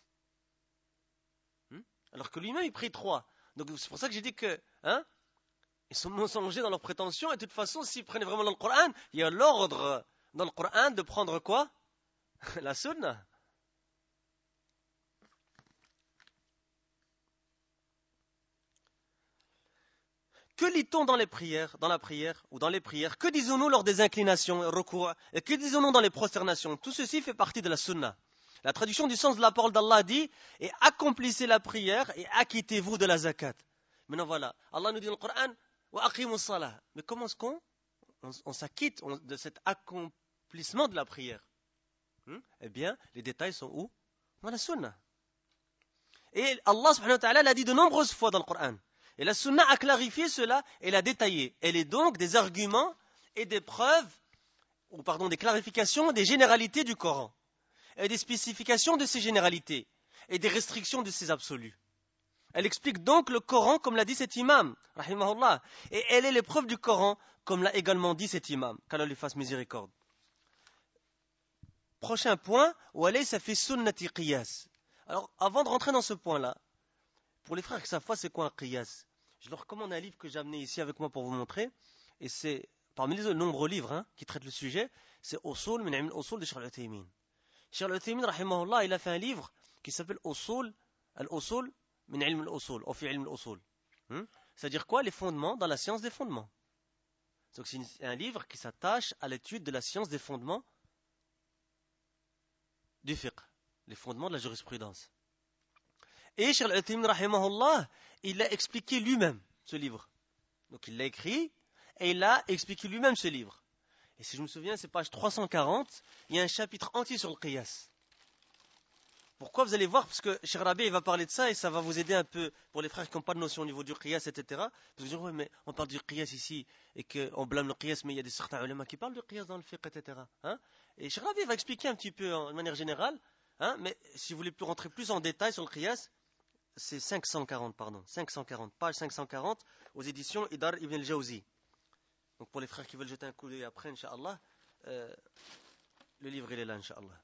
hmm Alors que lui-même, il prie trois. Donc c'est pour ça que j'ai dit que, hein, ils sont mensongers dans leurs prétentions, et de toute façon, s'ils prenaient vraiment dans le Coran, il y a l'ordre dans le Coran de prendre quoi? La sunna. Que lit-on dans les prières, dans la prière, ou dans les prières? Que disons-nous lors des inclinations, recours, et que disons-nous dans les prosternations? Tout ceci fait partie de la sunna. La traduction du sens de la parole d'Allah dit, et accomplissez la prière, et acquittez-vous de la zakat. Maintenant voilà, Allah nous dit dans le Coran, mais comment est-ce qu'on on, on s'acquitte on, de cet accomplissement de la prière? hmm Eh bien, les détails sont où? Dans la sunna. Et Allah subhanahu wa ta'ala l'a dit de nombreuses fois dans le Coran. Et la sunna a clarifié cela et l'a détaillé. Elle est donc des arguments et des preuves, ou pardon, des clarifications des généralités du Coran. et des spécifications de ces généralités et des restrictions de ces absolus. Elle explique donc le Coran comme l'a dit cet imam, rahimahullah, et elle est l'épreuve du Coran comme l'a également dit cet imam, qu'Allah lui fasse miséricorde. Prochain point, walaysa fi sunnati qiyas. Alors, avant de rentrer dans ce point-là, pour les frères qui savent pas c'est quoi un qiyas, je leur recommande un livre que j'ai amené ici avec moi pour vous montrer, et c'est parmi les nombreux livres hein, qui traitent le sujet, c'est Usul min ilm al-Usul de Cheikh Al-Uthaymin. Cheikh Al-Uthaymin, rahimahullah, il a fait un livre qui s'appelle Usul al-Usul min ilm al-Usul, ou fi ilm al-Usul. Hmm? C'est-à-dire quoi? Les fondements dans la science des fondements. Donc c'est un livre qui s'attache à l'étude de la science des fondements du fiqh, les fondements de la jurisprudence. Et Cheikh Al-Uthaymin, rahimahullah, il a expliqué lui-même ce livre. Donc il l'a écrit et il a expliqué lui-même ce livre. Et si je me souviens, c'est page trois cent quarante, il y a un chapitre entier sur le qiyas. Pourquoi? Vous allez voir, parce que Cheikh Rabi, il va parler de ça et ça va vous aider un peu pour les frères qui n'ont pas de notion au niveau du qiyas, et cetera. Parce que ouais, mais on parle du qiyas ici et qu'on blâme le qiyas, mais il y a des certains ulama qui parlent du qiyas dans le fiqh, et cetera. Hein? Et Cheikh Rabi va expliquer un petit peu en, de manière générale, hein, mais si vous voulez plus rentrer plus en détail sur le qiyas, c'est cinq cent quarante, pardon, cinq cent quarante, page cinq cent quarante, aux éditions Idar ibn al-Jawzi. Donc pour les frères qui veulent jeter un coup d'œil après, Inch'Allah, euh, le livre il est là, Inch'Allah.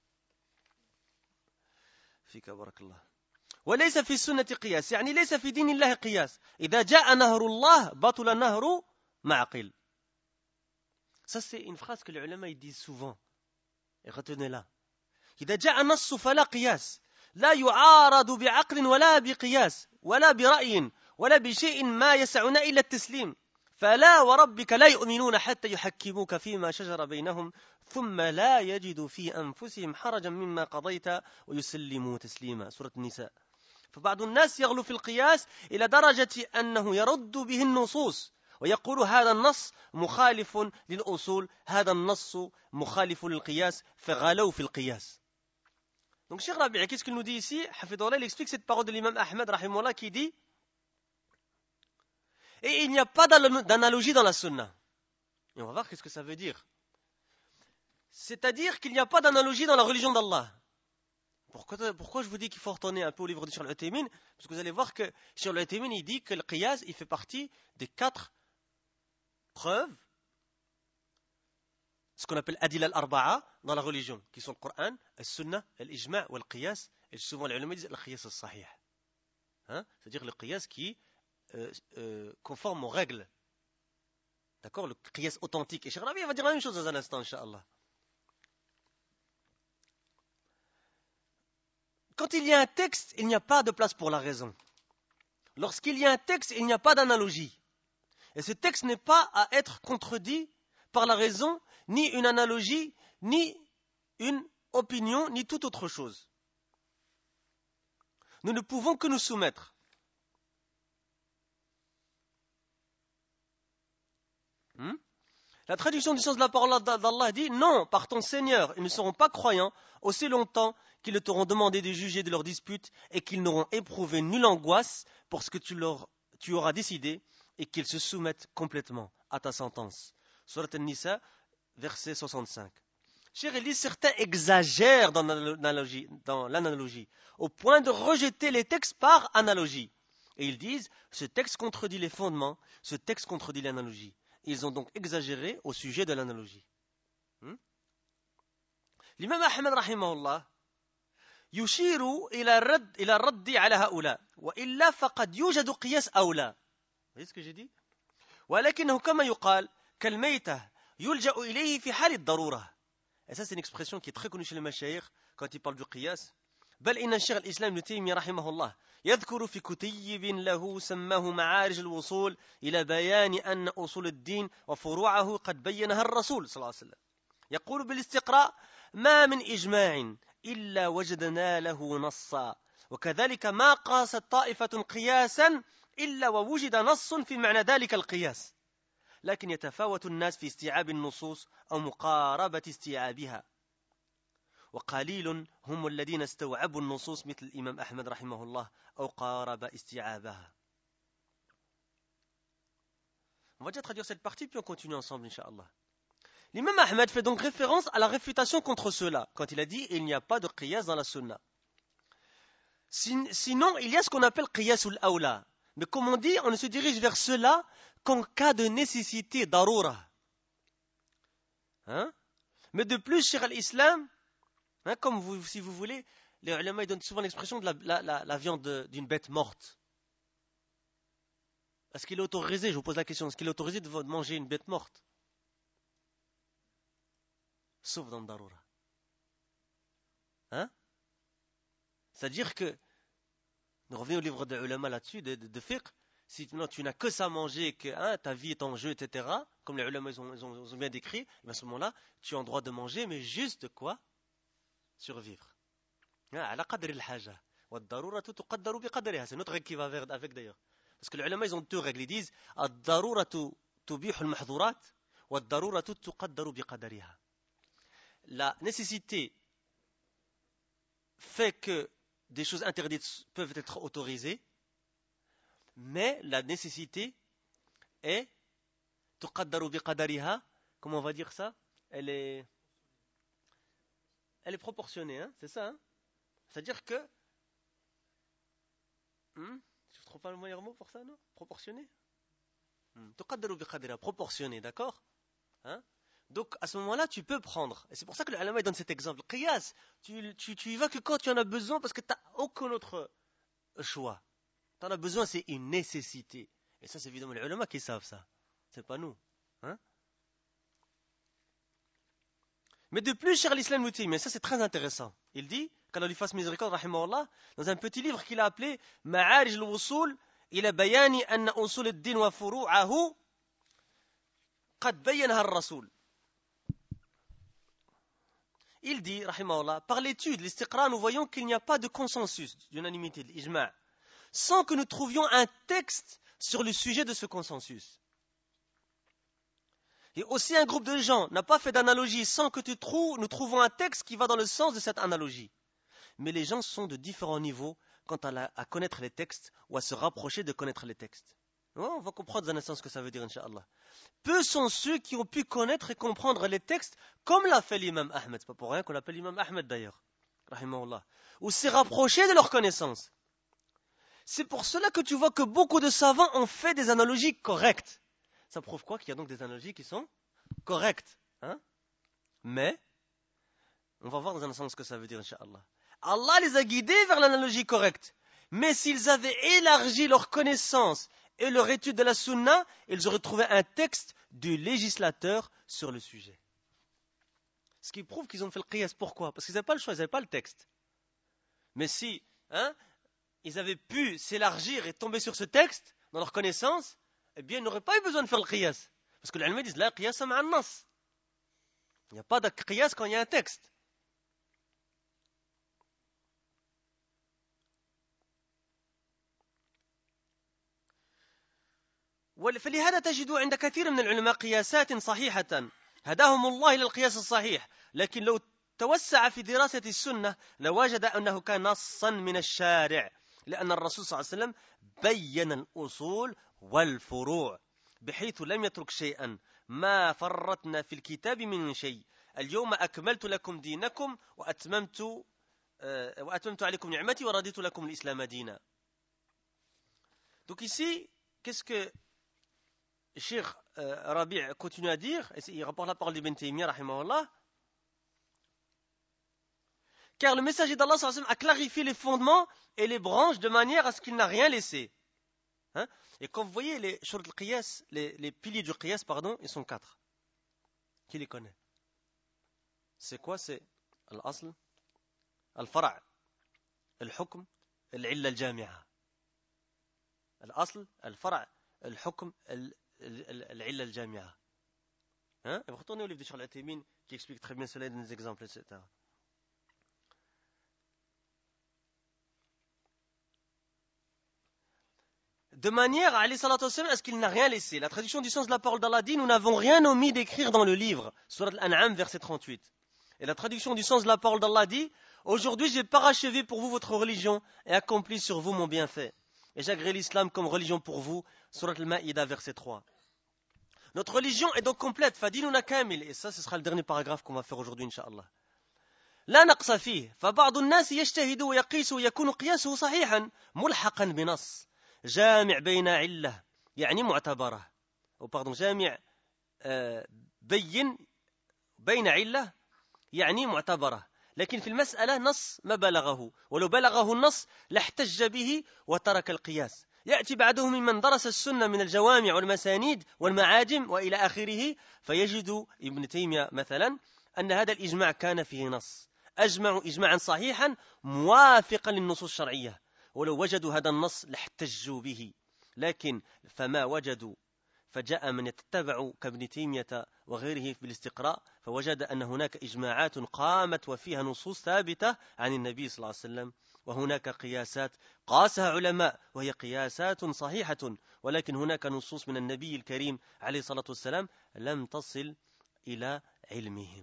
فيك بارك الله. وليس في السنة قياس يعني ليس في دين الله قياس إذا جاء نهر الله بطل نهر معقل. Ça c'est une phrase que les ulama ils disent souvent et retenez-la. إذا جاء نص فلا قياس لا يعارض بعقل ولا بقياس ولا برأي ولا بشيء ما يسعنا إلا التسليم فلا وربك لا يؤمنون حتى يحكموك فيما شجر بينهم ثم لا يجدوا في أنفسهم حرجا مما قضيت ويسلموا تسليما. سورة النساء. فبعض الناس يغلو في القياس إلى درجة أنه يرد به النصوص ويقول هذا النص مخالف للأصول هذا النص مخالف للقياس فغلوا في القياس. Donc Cheikh Rabi', qu'est-ce qu'il nous dit ici? Hafidhullah, il explique cette parole de l'imam Ahmed rahimahullah qui dit et il n'y a pas d'analogie dans la sunna. Et on va voir qu'est-ce que ça veut dire. C'est-à-dire qu'il n'y a pas d'analogie dans la religion d'Allah. Pourquoi, pourquoi je vous dis qu'il faut retourner un peu au livre de Cheikh Al-Uthaymin? Parce que vous allez voir que Cheikh Al-Uthaymin il dit que le qiyas il fait partie des quatre preuves, ce qu'on appelle adil al-arba'a dans la religion, qui sont le Coran, le Sunna, l'ijma' ou le qiyas. Et souvent les ulama disent le qiyas al-sahih. Hein? C'est-à-dire le qiyas qui Euh, euh, conforme aux règles. D'accord? Le qiyas authentique. Et Cheikh Rabi va dire la même chose dans un instant, Inch'Allah. Quand il y a un texte, il n'y a pas de place pour la raison. Lorsqu'il y a un texte, il n'y a pas d'analogie. Et ce texte n'est pas à être contredit par la raison, ni une analogie, ni une opinion, ni toute autre chose. Nous ne pouvons que nous soumettre. Hmm? La traduction du sens de la parole d'Allah dit non, par ton Seigneur, ils ne seront pas croyants aussi longtemps qu'ils t'auront demandé de juger de leurs disputes et qu'ils n'auront éprouvé nulle angoisse pour ce que tu, leur, tu auras décidé et qu'ils se soumettent complètement à ta sentence. Surat An-Nisa, verset soixante-cinq. Chers Élis, certains exagèrent dans l'analogie, dans l'analogie au point de rejeter les textes par analogie. Et ils disent, ce texte contredit les fondements, ce texte contredit l'analogie. Ils ont donc exagéré au sujet de l'analogie. Hmm? L'imam Ahmed rahimahullah يشير إلى الرد إلى الرد على هؤلاء وإلا فقد يوجد قياس أولى. Vous voyez ce que j'ai dit? ولكنه كما يقال كالميتة يلجأ إليه في حال الضرورة. Et ça c'est une expression qui est très connue chez les mashayikh quand ils parlent du qiyas. بل إن الشيخ الإسلام ابن تيمية رحمه الله يذكر في كتيب له سماه معارج الوصول إلى بيان أن أصول الدين وفروعه قد بينها الرسول صلى الله عليه وسلم. يقول بالاستقراء ما من إجماع إلا وجدنا له نصا وكذلك ما قاست طائفة قياسا إلا ووجد نص في معنى ذلك القياس لكن يتفاوت الناس في استيعاب النصوص أو مقاربة استيعابها وقليل هم الذين استوعبوا النصوص مثل الإمام أحمد رحمه الله أو قارب استيعابها. On va déjà traduire cette partie puis on continue ensemble Inch'Allah. L'imam Ahmed fait donc référence à la réfutation contre cela, quand il a dit il n'y a pas de qiyas dans la sunna. Sinon, il y a ce qu'on appelle qiyas ul-awla. Mais comme on dit, on ne se dirige vers cela qu'en cas de nécessité, darura. Hein? Mais de plus, Cheikh al-Islam, hein, comme vous, si vous voulez, les ulama donnent souvent l'expression de la, la, la, la viande d'une bête morte. Est-ce qu'il est autorisé, je vous pose la question, est-ce qu'il est autorisé de manger une bête morte? Sauf dans le darura. Hein? C'est-à-dire que, nous revenons au livre de ulama là-dessus, de, de, de fiqh, si non, tu n'as que ça à manger, que hein, ta vie est en jeu, et cetera, comme les ulama ils ont, ils ont, ils ont bien décrit, à ce moment-là, tu as le droit de manger, mais juste quoi? Survivre. C'est notre règle qui va avec d'ailleurs. Parce que les ulama ils ont deux règles, ils disent la nécessité fait que des choses interdites peuvent être autorisées, mais la nécessité est tuqaddaru biqadariha, comment on va dire ça? Elle est elle est proportionnée, hein? C'est ça, hein? C'est-à-dire que hmm, je ne trouve pas le meilleur mot pour ça, non? Proportionné? Tuqaddaru biqadariha, proportionné, d'accord? Hein? Donc à ce moment-là, tu peux prendre. Et c'est pour ça que le ulama donne cet exemple. Qiyas, tu, tu, tu y vas que quand tu en as besoin parce que tu n'as aucun autre choix. Tu en as besoin, c'est une nécessité. Et ça, c'est évidemment les ulama qui savent ça. C'est pas nous. Hein? Mais de plus, cher l'islam nous dit, mais ça c'est très intéressant. Il dit, qu'Allah lui fasse miséricorde, rahimahullah, dans un petit livre qu'il a appelé Ma'arij al-Wusul ila bayani anna usul ad-din wa furu'ahu qad bayyanaha ar-rasul. Il dit, rahimahullah, par l'étude, l'istiqra, nous voyons qu'il n'y a pas de consensus, d'unanimité, l'ijma', sans que nous trouvions un texte sur le sujet de ce consensus. Et aussi un groupe de gens n'a pas fait d'analogie sans que tu trouves, nous trouvons un texte qui va dans le sens de cette analogie. Mais les gens sont de différents niveaux quant à, la, à connaître les textes ou à se rapprocher de connaître les textes. Oh, on va comprendre dans un instant ce que ça veut dire, incha'Allah. Peu sont ceux qui ont pu connaître et comprendre les textes comme l'a fait l'imam Ahmed. C'est pas pour rien qu'on l'appelle l'imam Ahmed d'ailleurs, rahimahullah. Ou s'est rapproché de leur connaissance. C'est pour cela que tu vois que beaucoup de savants ont fait des analogies correctes. Ça prouve quoi? Qu'il y a donc des analogies qui sont correctes. Hein? Mais, on va voir dans un instant ce que ça veut dire, incha'Allah. Allah les a guidés vers l'analogie correcte. Mais s'ils avaient élargi leur connaissance et leur étude de la sunna, ils auraient trouvé un texte du législateur sur le sujet. Ce qui prouve qu'ils ont fait le qiyas. Pourquoi? Parce qu'ils n'avaient pas le choix, ils n'avaient pas le texte. Mais si hein, ils avaient pu s'élargir et tomber sur ce texte dans leur connaissance, eh bien ils n'auraient pas eu besoin de faire le qiyas. Parce que les ulama disent la qiyas ma'a an-nas. Il n'y a pas de qiyas quand il y a un texte. فلهذا تجد عند كثير من العلماء قياسات صحيحة هداهم الله إلى القياس الصحيح لكن لو توسع في دراسة السنة لوجد أنه كان نصا من الشارع لأن الرسول صلى الله عليه وسلم بين الأصول والفروع بحيث لم يترك شيئا ما فرطنا في الكتاب من شيء اليوم أكملت لكم دينكم وأتممت وأتممت عليكم نعمتي ورضيت لكم الإسلام دينا. Donc ici, qu'est-ce que Cheikh euh, Rabi' continue à dire, et il rapporte la parole d'Ibn Taymiyyah, rahimahullah, car le messager d'Allah a clarifié les fondements et les branches de manière à ce qu'il n'a rien laissé. Hein? Et comme vous voyez, les, qiyas, les, les piliers du qiyas, pardon, ils sont quatre. Qui les connaît? C'est quoi? C'est al-asl, al-fara', al-hukm, al-illa al-jami'a. Al-asl, al-fara', al-hukm, al العلة الجامعة. Hein? Et vous retournez au livre de Cheikh Al-Uthaymin qui explique très bien cela dans des exemples, et cetera. De manière à, alayhi salatu wassalam, à ce qu'il n'a rien laissé. La traduction du sens de la parole d'Allah dit, nous n'avons rien omis d'écrire dans le livre. Surat Al-An'am, verset trente-huit. Et la traduction du sens de la parole d'Allah dit, aujourd'hui j'ai parachevé pour vous votre religion et accompli sur vous mon bienfait. Et j'agrée l'islam comme religion pour vous. Surat Al-Ma'ida, verset trois. Notre religion est donc complète. فديننا كامل. Et ça, ce sera le dernier paragraphe qu'on va faire aujourd'hui, Inch'Allah. لا نقص فيه فبعض الناس يجتهد ويقيس ويكون قياسه صحيحا ملحقا بنص جامع بين علة يعني معتبرة أو pardon جامع بين بين علة يعني معتبرة لكن في المسألة نص ما بلغه ولو بلغه النص لاحتج به وترك القياس يأتي بعده ممن درس السنة من الجوامع والمسانيد والمعاجم وإلى آخره فيجد ابن تيمية مثلا أن هذا الإجماع كان فيه نص أجمعوا إجماعا صحيحا موافقا للنصوص الشرعية ولو وجدوا هذا النص لاحتجوا به لكن فما وجدوا فجاء من يتبع كابن تيمية وغيره بالاستقراء فوجد أن هناك إجماعات قامت وفيها نصوص ثابتة عن النبي صلى الله عليه وسلم وهناك قياسات قاسها علماء وهي قياسات صحيحة ولكن هناك نصوص من النبي الكريم عليه الصلاة والسلام لم تصل إلى علمهم.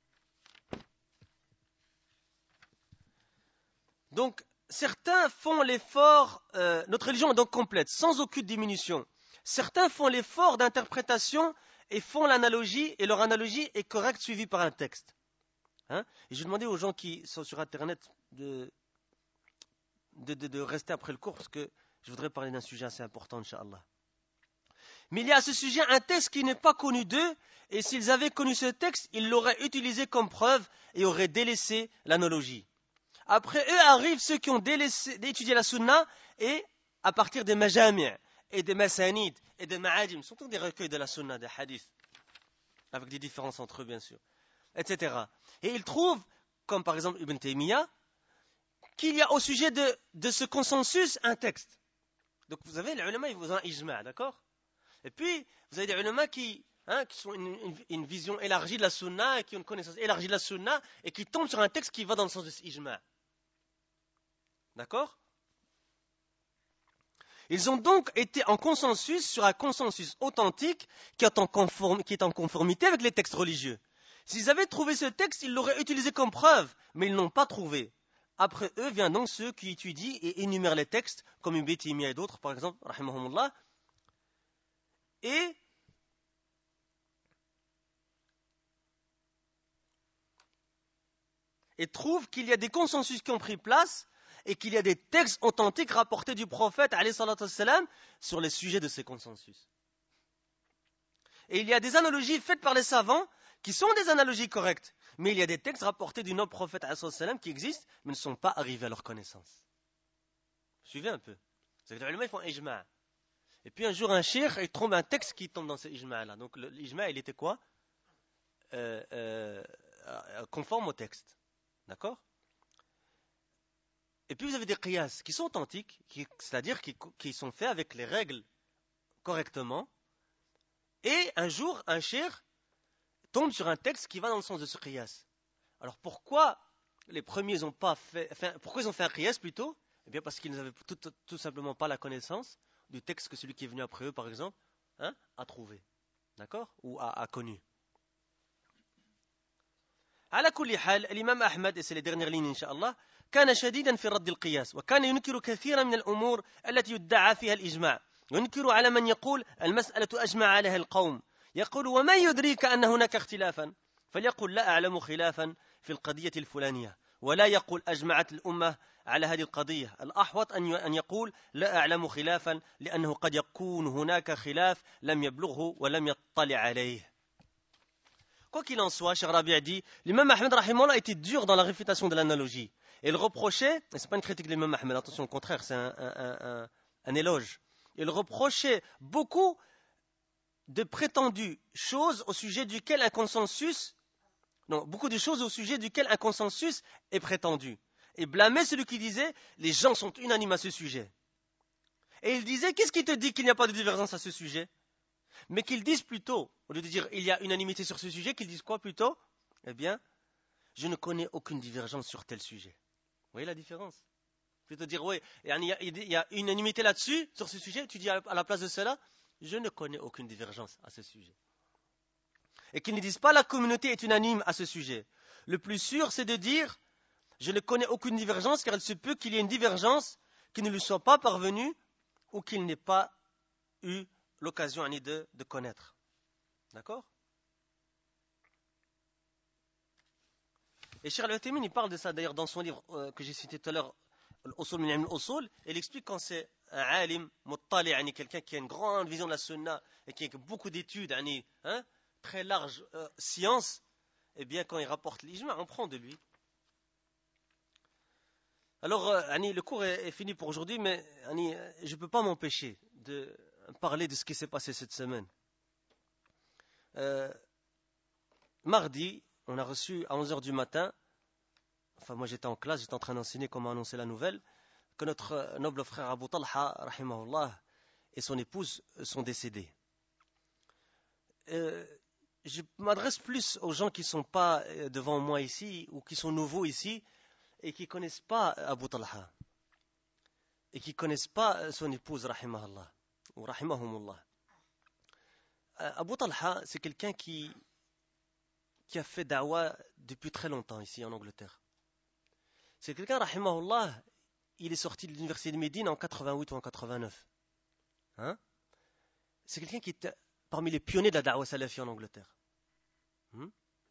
Donc, certains font l'effort, euh, notre religion est donc complète, sans aucune diminution. Certains font l'effort d'interprétation et font l'analogie, et leur analogie est correcte suivie par un texte. Hein? Et je demandais aux gens qui sont sur Internet de, de, de, de rester après le cours, parce que je voudrais parler d'un sujet assez important, Inch'Allah. Mais il y a à ce sujet un texte qui n'est pas connu d'eux, et s'ils avaient connu ce texte, ils l'auraient utilisé comme preuve et auraient délaissé l'analogie. Après eux arrivent ceux qui ont délaissé d'étudier la sunna et à partir des majami' et des masanid et des ma'adim, surtout des recueils de la sunna, des hadiths, avec des différences entre eux bien sûr, et cetera. Et ils trouvent, comme par exemple Ibn Taymiyyah, qu'il y a au sujet de, de ce consensus un texte. Donc vous avez les ulama, ils vous ont un ijma', d'accord? Et puis vous avez des ulama qui, hein, qui ont une, une, une vision élargie de la sunna, et qui ont une connaissance élargie de la sunna, et qui tombent sur un texte qui va dans le sens de ce ijma'. D'accord? Ils ont donc été en consensus sur un consensus authentique qui est en, conform, qui est en conformité avec les textes religieux. S'ils avaient trouvé ce texte, ils l'auraient utilisé comme preuve, mais ils ne l'ont pas trouvé. Après eux viennent donc ceux qui étudient et énumèrent les textes, comme Ibn Taymiyyah et d'autres, par exemple, rahimahumullah, et et trouvent qu'il y a des consensus qui ont pris place et qu'il y a des textes authentiques rapportés du prophète alayhi salatu wassalam sur les sujets de ces consensus. Et il y a des analogies faites par les savants qui sont des analogies correctes, mais il y a des textes rapportés du noble prophète alayhi salatu wassalam qui existent mais ne sont pas arrivés à leur connaissance. Suivez un peu. Les ulama ils font un ijma'. Et puis un jour un cheikh il trouve un texte qui tombe dans ce ijma' là. Donc l'ijma' il était quoi? euh, euh, Conforme au texte. D'accord? Et puis vous avez des qiyas qui sont authentiques, qui, c'est-à-dire qui, qui sont faits avec les règles correctement. Et un jour, un cheikh tombe sur un texte qui va dans le sens de ce qiyas. Alors pourquoi les premiers n'ont pas fait, enfin, pourquoi ils ont fait un qiyas plutôt? Eh bien parce qu'ils n'avaient tout, tout, tout simplement pas la connaissance du texte que celui qui est venu après eux, par exemple, hein, a trouvé. D'accord? Ou a, a connu. على كل حال الإمام أحمد et c'est les dernières lignes إن شاء الله كان شديدا في رد القياس وكان ينكر كثيرا من الأمور التي يدعى فيها الإجماع ينكر على من يقول المسألة أجمع عليها القوم يقول ومن يدريك أن هناك اختلافا فليقل لا أعلم خلافا في القضية الفلانية ولا يقول أجمعت الأمة على هذه القضية الأحوط أن يقول لا أعلم خلافا لأنه قد يكون هناك خلاف لم يبلغه ولم يطلع عليه. Quoi qu'il en soit, Cheikh Rabi' dit, l'imam Ahmed rahimahullah était dur dans la réfutation de l'analogie. Et il reprochait, et ce n'est pas une critique de l'imam Ahmed, attention, au contraire, c'est un, un, un, un éloge. Il reprochait beaucoup de prétendues choses au sujet duquel un consensus, non, beaucoup de choses au sujet duquel un consensus est prétendu. Et blâmait celui qui disait, les gens sont unanimes à ce sujet. Et il disait, qu'est-ce qui te dit qu'il n'y a pas de divergence à ce sujet? Mais qu'ils disent plutôt, au lieu de dire il y a unanimité sur ce sujet, qu'ils disent quoi plutôt? Eh bien, je ne connais aucune divergence sur tel sujet. Vous voyez la différence? Plutôt dire, oui, il y a, il y a unanimité là-dessus, sur ce sujet, tu dis à la place de cela, je ne connais aucune divergence à ce sujet. Et qu'ils ne disent pas la communauté est unanime à ce sujet. Le plus sûr, c'est de dire, je ne connais aucune divergence, car il se peut qu'il y ait une divergence qui ne lui soit pas parvenue ou qu'il n'ait pas eu l'occasion de, de connaître. D'accord? Et Cheikh Al-Uthaymin, il parle de ça d'ailleurs dans son livre euh, que j'ai cité tout à l'heure, Al-Usul min Ilm al-Usul. Il explique quand c'est un alim, muttali, yani quelqu'un qui a une grande vision de la sunna et qui a beaucoup d'études, yani, hein, très large euh, science, et bien quand il rapporte l'ijma, on prend de lui. Alors, euh, yani, le cours est, est fini pour aujourd'hui, mais yani, je ne peux pas m'empêcher de parler de ce qui s'est passé cette semaine. Euh, mardi, on a reçu à onze heures du matin, enfin moi j'étais en classe, j'étais en train d'enseigner comment annoncer la nouvelle, que notre noble frère Abu Talha, rahimahullah, et son épouse sont décédés. Euh, je m'adresse plus aux gens qui ne sont pas devant moi ici, ou qui sont nouveaux ici, et qui ne connaissent pas Abu Talha, et qui ne connaissent pas son épouse, rahimahullah, ou rahimahumullah. Abu Talha, c'est quelqu'un qui, qui a fait da'wah depuis très longtemps ici en Angleterre. C'est quelqu'un, rahimahullah, il est sorti de l'université de Médine en quatre-vingt-huit ou en quatre-vingt-neuf. Hein? C'est quelqu'un qui était parmi les pionniers de la da'wah salafi en Angleterre. Hmm?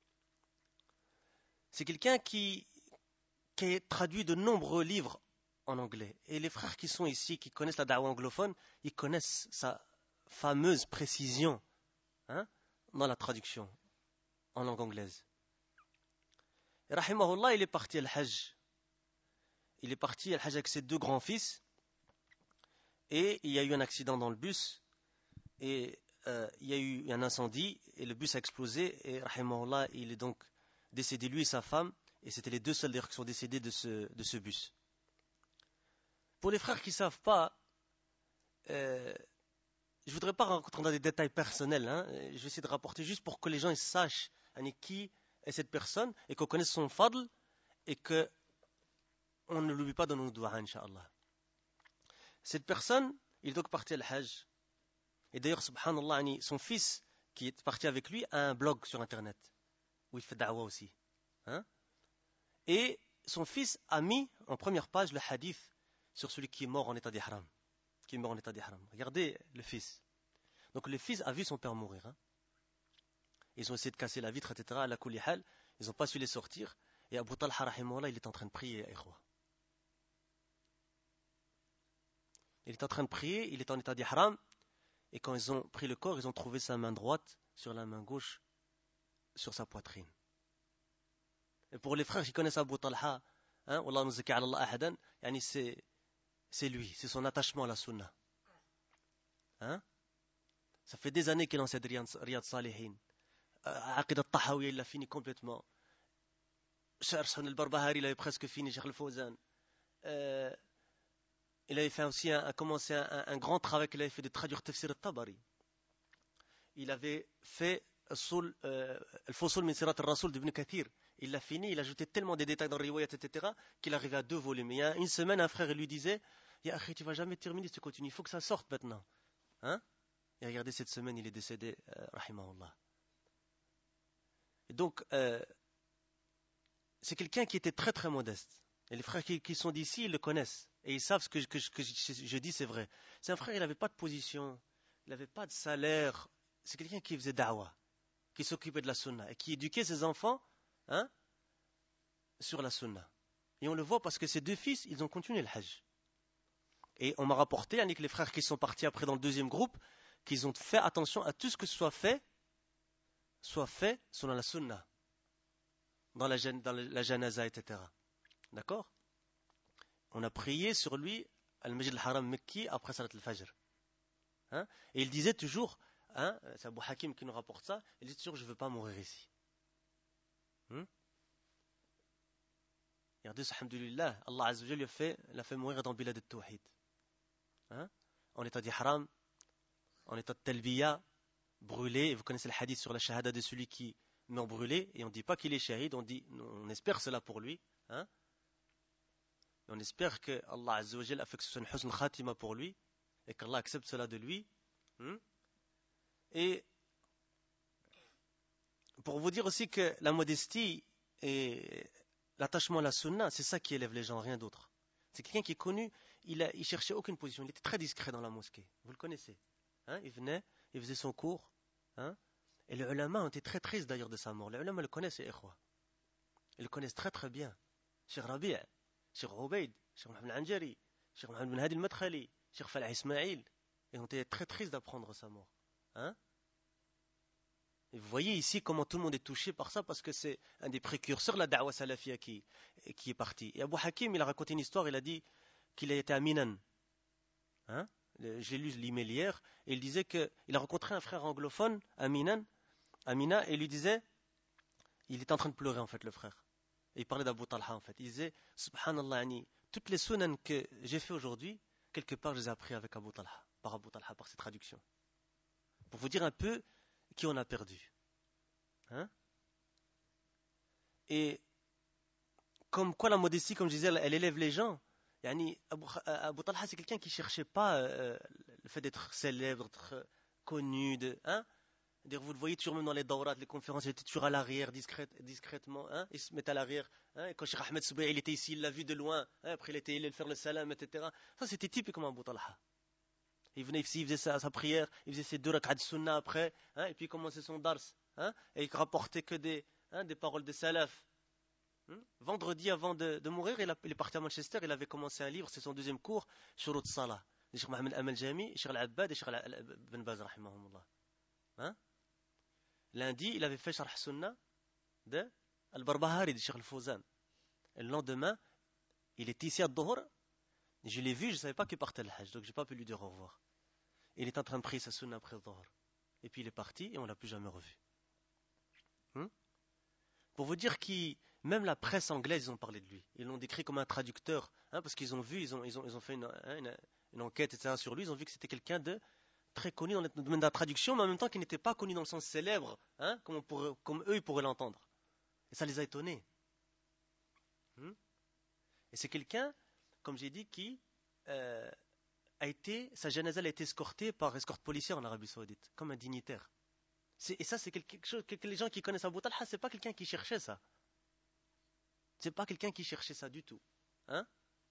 C'est quelqu'un qui, qui a traduit de nombreux livres en anglais. Et les frères qui sont ici, qui connaissent la da'wah anglophone, ils connaissent sa fameuse précision, hein, dans la traduction en langue anglaise. Et rahimahullah, il est parti à l'Hajj. Il est parti à l'Hajj avec ses deux grands-fils. Et il y a eu un accident dans le bus. Et euh, il y a eu un incendie. Et le bus a explosé. Et rahimahullah, il est donc décédé, lui et sa femme. Et c'était les deux seuls d'ailleurs qui sont décédés de ce, de ce bus. Pour les frères qui ne savent pas, euh, je ne voudrais pas rentrer dans des détails personnels. Hein. Je vais essayer de rapporter juste pour que les gens ils sachent hein, qui est cette personne et qu'on connaisse son fadl et qu'on ne l'oublie pas dans nos doigts, Inch'Allah. Cette personne, il est donc parti à l'Hajj. Et d'ailleurs, subhanallah, son fils qui est parti avec lui a un blog sur Internet où il fait da'wah aussi. Hein. Et son fils a mis en première page le hadith sur celui qui est mort en état d'ihram. Qui est mort en état d'ihram. Regardez le fils. Donc le fils a vu son père mourir. Hein. Ils ont essayé de casser la vitre, et cetera. À la kulli hal, ils n'ont pas su les sortir. Et Abu Talha, rahimahullah, il est en train de prier. Il est en train de prier, il est en état d'ihram. Et quand ils ont pris le corps, ils ont trouvé sa main droite sur la main gauche, sur sa poitrine. Et pour les frères qui connaissent Abu Talha, hein, Wallah nuzaki ala Allah ahadan, yani c'est, c'est lui, c'est son attachement à la sunna. Hein? Ça fait des années qu'il enseigne Riyad Salihin. Aqid al-Tahawi, il l'a fini complètement. Sharh al-Barbahari, il avait presque fini, Cheikh al-Fawzan. Euh, il avait fait aussi un, a commencé un, un grand travail qu'il avait fait de traduire Tafsir al-Tabari. Il avait fait Al-Fusul min Sirat al-Rasul d'Ibn Kathir. Il l'a fini, il a ajouté tellement de détails dans le riwayat, et cetera, qu'il arrivait à deux volumes. Il y a une semaine, un frère lui disait Ya akhi, tu ne vas jamais terminer si tu continues, il faut que ça sorte maintenant. Hein? Et regardez, cette semaine, il est décédé, euh, rahimahullah. Et donc, euh, c'est quelqu'un qui était très très modeste. Et les frères qui, qui sont d'ici, ils le connaissent. Et ils savent ce que, que, que je, je dis, c'est vrai. C'est un frère, il n'avait pas de position, il n'avait pas de salaire. C'est quelqu'un qui faisait da'wah, qui s'occupait de la sunna et qui éduquait ses enfants hein, sur la sunna. Et on le voit parce que ses deux fils, ils ont continué le hajj. Et on m'a rapporté, avec les frères qui sont partis après dans le deuxième groupe, qu'ils ont fait attention à tout ce que soit fait, soit fait selon la sunna, dans la, dans la janaza, et cetera. D'accord? On a prié sur lui, al-Majid al-Haram Mekki, après Salat al-Fajr. Hein? Et il disait toujours, hein, c'est Abu Hakim qui nous rapporte ça, il dit toujours, je ne veux pas mourir ici. Hmm? Regardez, alhamdulillah, Allah Azza wa Jalla l'a fait, l'a fait mourir dans Bilad al-Tawhid. Hein? En état d'ihram, en état de talbiya, brûlé. Et vous connaissez le hadith sur la shahada de celui qui meurt brûlé. Et on ne dit pas qu'il est shahid, on dit, on espère cela pour lui. Hein? Et on espère que Allah Azza wa Jalla a fait que ce soit une husn khatima pour lui et qu'Allah accepte cela de lui. Hmm? Et pour vous dire aussi que la modestie et l'attachement à la sunna, c'est ça qui élève les gens, rien d'autre. C'est quelqu'un qui est connu, il ne cherchait aucune position, il était très discret dans la mosquée. Vous le connaissez. Hein? Il venait, il faisait son cours, hein? Et les ulama ont été très tristes d'ailleurs de sa mort. Les ulama le connaissent, les ikhwa. Ils le connaissent très très bien. Cheikh Rabi', Cheikh Ubaid, Cheikh Mohamed Al-Anjari, Cheikh Mohamed Ben Hadi Al-Madkhali, Cheikh Falah Ismail. Ils ont été très tristes d'apprendre sa mort. Hein? Et vous voyez ici comment tout le monde est touché par ça parce que c'est un des précurseurs de la da'wa salafia qui, qui est parti. Et Abu Hakim, il a raconté une histoire, il a dit qu'il a été à Minan. Hein? J'ai lu l'email hier, et il disait qu'il a rencontré un frère anglophone à Minan, à Mina, et il lui disait, il était en train de pleurer en fait, le frère. Et il parlait d'Abu Talha en fait. Il disait, Subhanallah, Ani, toutes les sunan que j'ai fait aujourd'hui, quelque part je les ai appris avec Abu Talha, par Abu Talha, par ses traductions. Pour vous dire un peu qui on a perdu. Hein? Et comme quoi la modestie, comme je disais, elle, elle élève les gens. Yani, Abu, Abu Talha, c'est quelqu'un qui ne cherchait pas euh, le fait d'être célèbre, d'être connu. De, hein? Vous le voyez toujours même dans les dawrat, les conférences, il était toujours à l'arrière, discrète, discrètement. Hein? Il se mettait à l'arrière. Hein? Et quand Cheikh Ahmed Soubaï, il était ici, il l'a vu de loin. Hein? Après, il était allé faire le salam, et cetera. Ça, c'était typiquement Abu Talha. Il venait ici, il faisait sa, sa prière, il faisait ses deux rak'at sunnah après, hein, et puis il commençait son dars, hein, et il rapportait que des, hein, des paroles de salaf. Hein. Vendredi avant de, de mourir, il, a, il est parti à Manchester, il avait commencé un livre, c'est son deuxième cours, Shurut Salah, de Cheikh Mohamed Amal Jami, Cheikh Al-Abbad et Cheikh Ben Baz, rahimahumullah. Hein. Lundi, il avait fait Sharh Sunnah de Al-Barbahari, de Cheikh Al-Fawzan. Et le lendemain, il était ici à Dhuhr, je l'ai vu, je ne savais pas qu'il partait le Hajj, donc je n'ai pas pu lui dire au revoir. Il est en train de prier sa sunna après le Dhuhr. Et puis il est parti et on ne l'a plus jamais revu. Hum? Pour vous dire que même la presse anglaise, ils ont parlé de lui. Ils l'ont décrit comme un traducteur, hein, parce qu'ils ont vu, ils ont, ils ont, ils ont fait une, hein, une, une enquête et cetera sur lui. Ils ont vu que c'était quelqu'un de très connu dans le domaine de la traduction, mais en même temps qui n'était pas connu dans le sens célèbre, hein, comme, on pourrait, comme eux, ils pourraient l'entendre. Et ça les a étonnés. Hum? Et c'est quelqu'un, comme j'ai dit, qui... Euh, a été, sa janaza a été escortée par escorte policière en Arabie Saoudite, comme un dignitaire. C'est, et ça, c'est quelque chose que, que les gens qui connaissent Abu Talha, c'est pas quelqu'un qui cherchait ça. C'est pas quelqu'un qui cherchait ça du tout. Hein?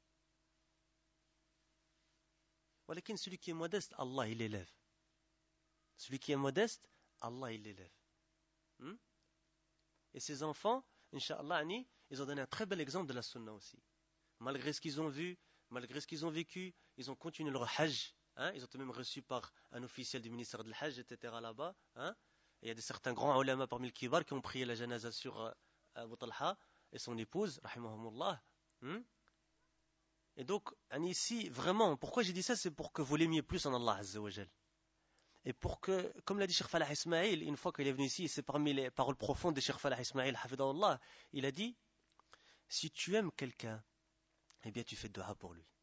Walakin celui qui est modeste, Allah il l'élève. Celui qui est modeste, Allah il l'élève. Hmm? Et ses enfants, Inch'Allah, ils ont donné un très bel exemple de la sunna aussi. Malgré ce qu'ils ont vu, malgré ce qu'ils ont vécu, ils ont continué leur hajj. Hein, ils ont été même reçus par un officiel du ministère de l'Hajj, et cetera là-bas. Hein, et il y a de certains grands ulama parmi le kibar qui ont prié la janaza sur euh, Abu Talha et son épouse, rahimahumullah. Hein. Et donc, ici, vraiment, pourquoi j'ai dit ça, c'est pour que vous l'aimiez plus en Allah Azza wa Jal. Et pour que, comme l'a dit Cheikh Falah Ismail, une fois qu'il est venu ici, c'est parmi les paroles profondes de Cheikh Falah Ismail, hafidahullah, il a dit, si tu aimes quelqu'un, eh bien tu fais dua pour lui.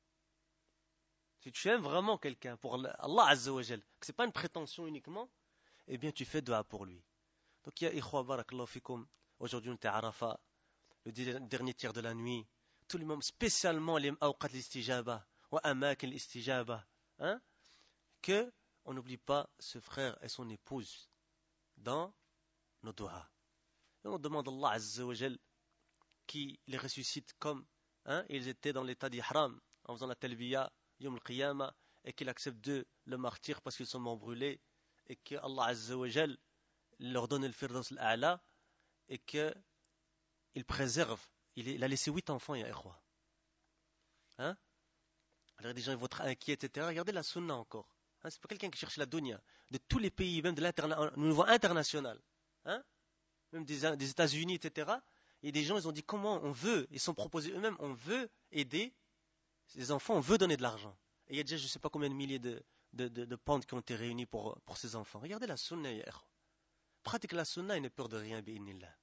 Si tu aimes vraiment quelqu'un, pour Allah Azza wa Jal, que ce n'est pas une prétention uniquement, eh bien tu fais dua pour lui. Donc il y a ikhwa barakallahu fikum, aujourd'hui on était à Arafat, le dernier tiers de la nuit, tous les moments, spécialement les awqat l'istijaba, wa amak l'istijaba, hein, que on n'oublie pas ce frère et son épouse dans nos doigts. Et on demande à Allah Azza wa Jal qui les ressuscite comme hein, ils étaient dans l'état d'ihram en faisant la talbiya Yom al-Qiyamah et qu'il accepte d'eux le martyr parce qu'ils sont morts brûlés et que Allah Azza wa Jal leur donne le firdaus al-a'la et qu'il préserve. Il, il a laissé huit enfants, ya ikhwa. Hein? Alors des gens vont être inquiets, et cetera. Regardez la sunna encore. Hein, c'est pas quelqu'un qui cherche la dunya. De tous les pays, même de l'interna- au niveau international, hein? Même des, des États-Unis, et cetera. Et des gens, ils ont dit comment on veut, ils sont proposés eux-mêmes, on veut aider ces enfants, on veut donner de l'argent. Et il y a déjà je ne sais pas combien de milliers de, de, de, de pentes qui ont été réunis pour, pour ces enfants. Regardez la sunna, ya ikhwa. Pratique la sunna et ne peur de rien, bi'inillah.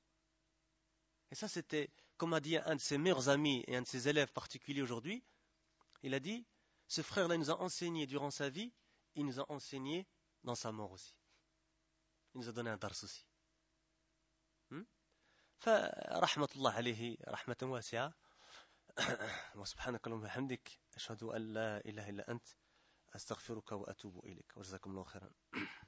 Et ça, c'était, comme a dit un de ses meilleurs amis et un de ses élèves particuliers aujourd'hui, il a dit, ce frère-là, il nous a enseigné durant sa vie, il nous a enseigné dans sa mort aussi. Il nous a donné un dars aussi. فرحمة الله عليه رحمة واسعة وسبحانك اللهم وبحمدك أشهد أن لا إله إلا أنت أستغفرك وأتوب إليك وجزاكم الله خيرا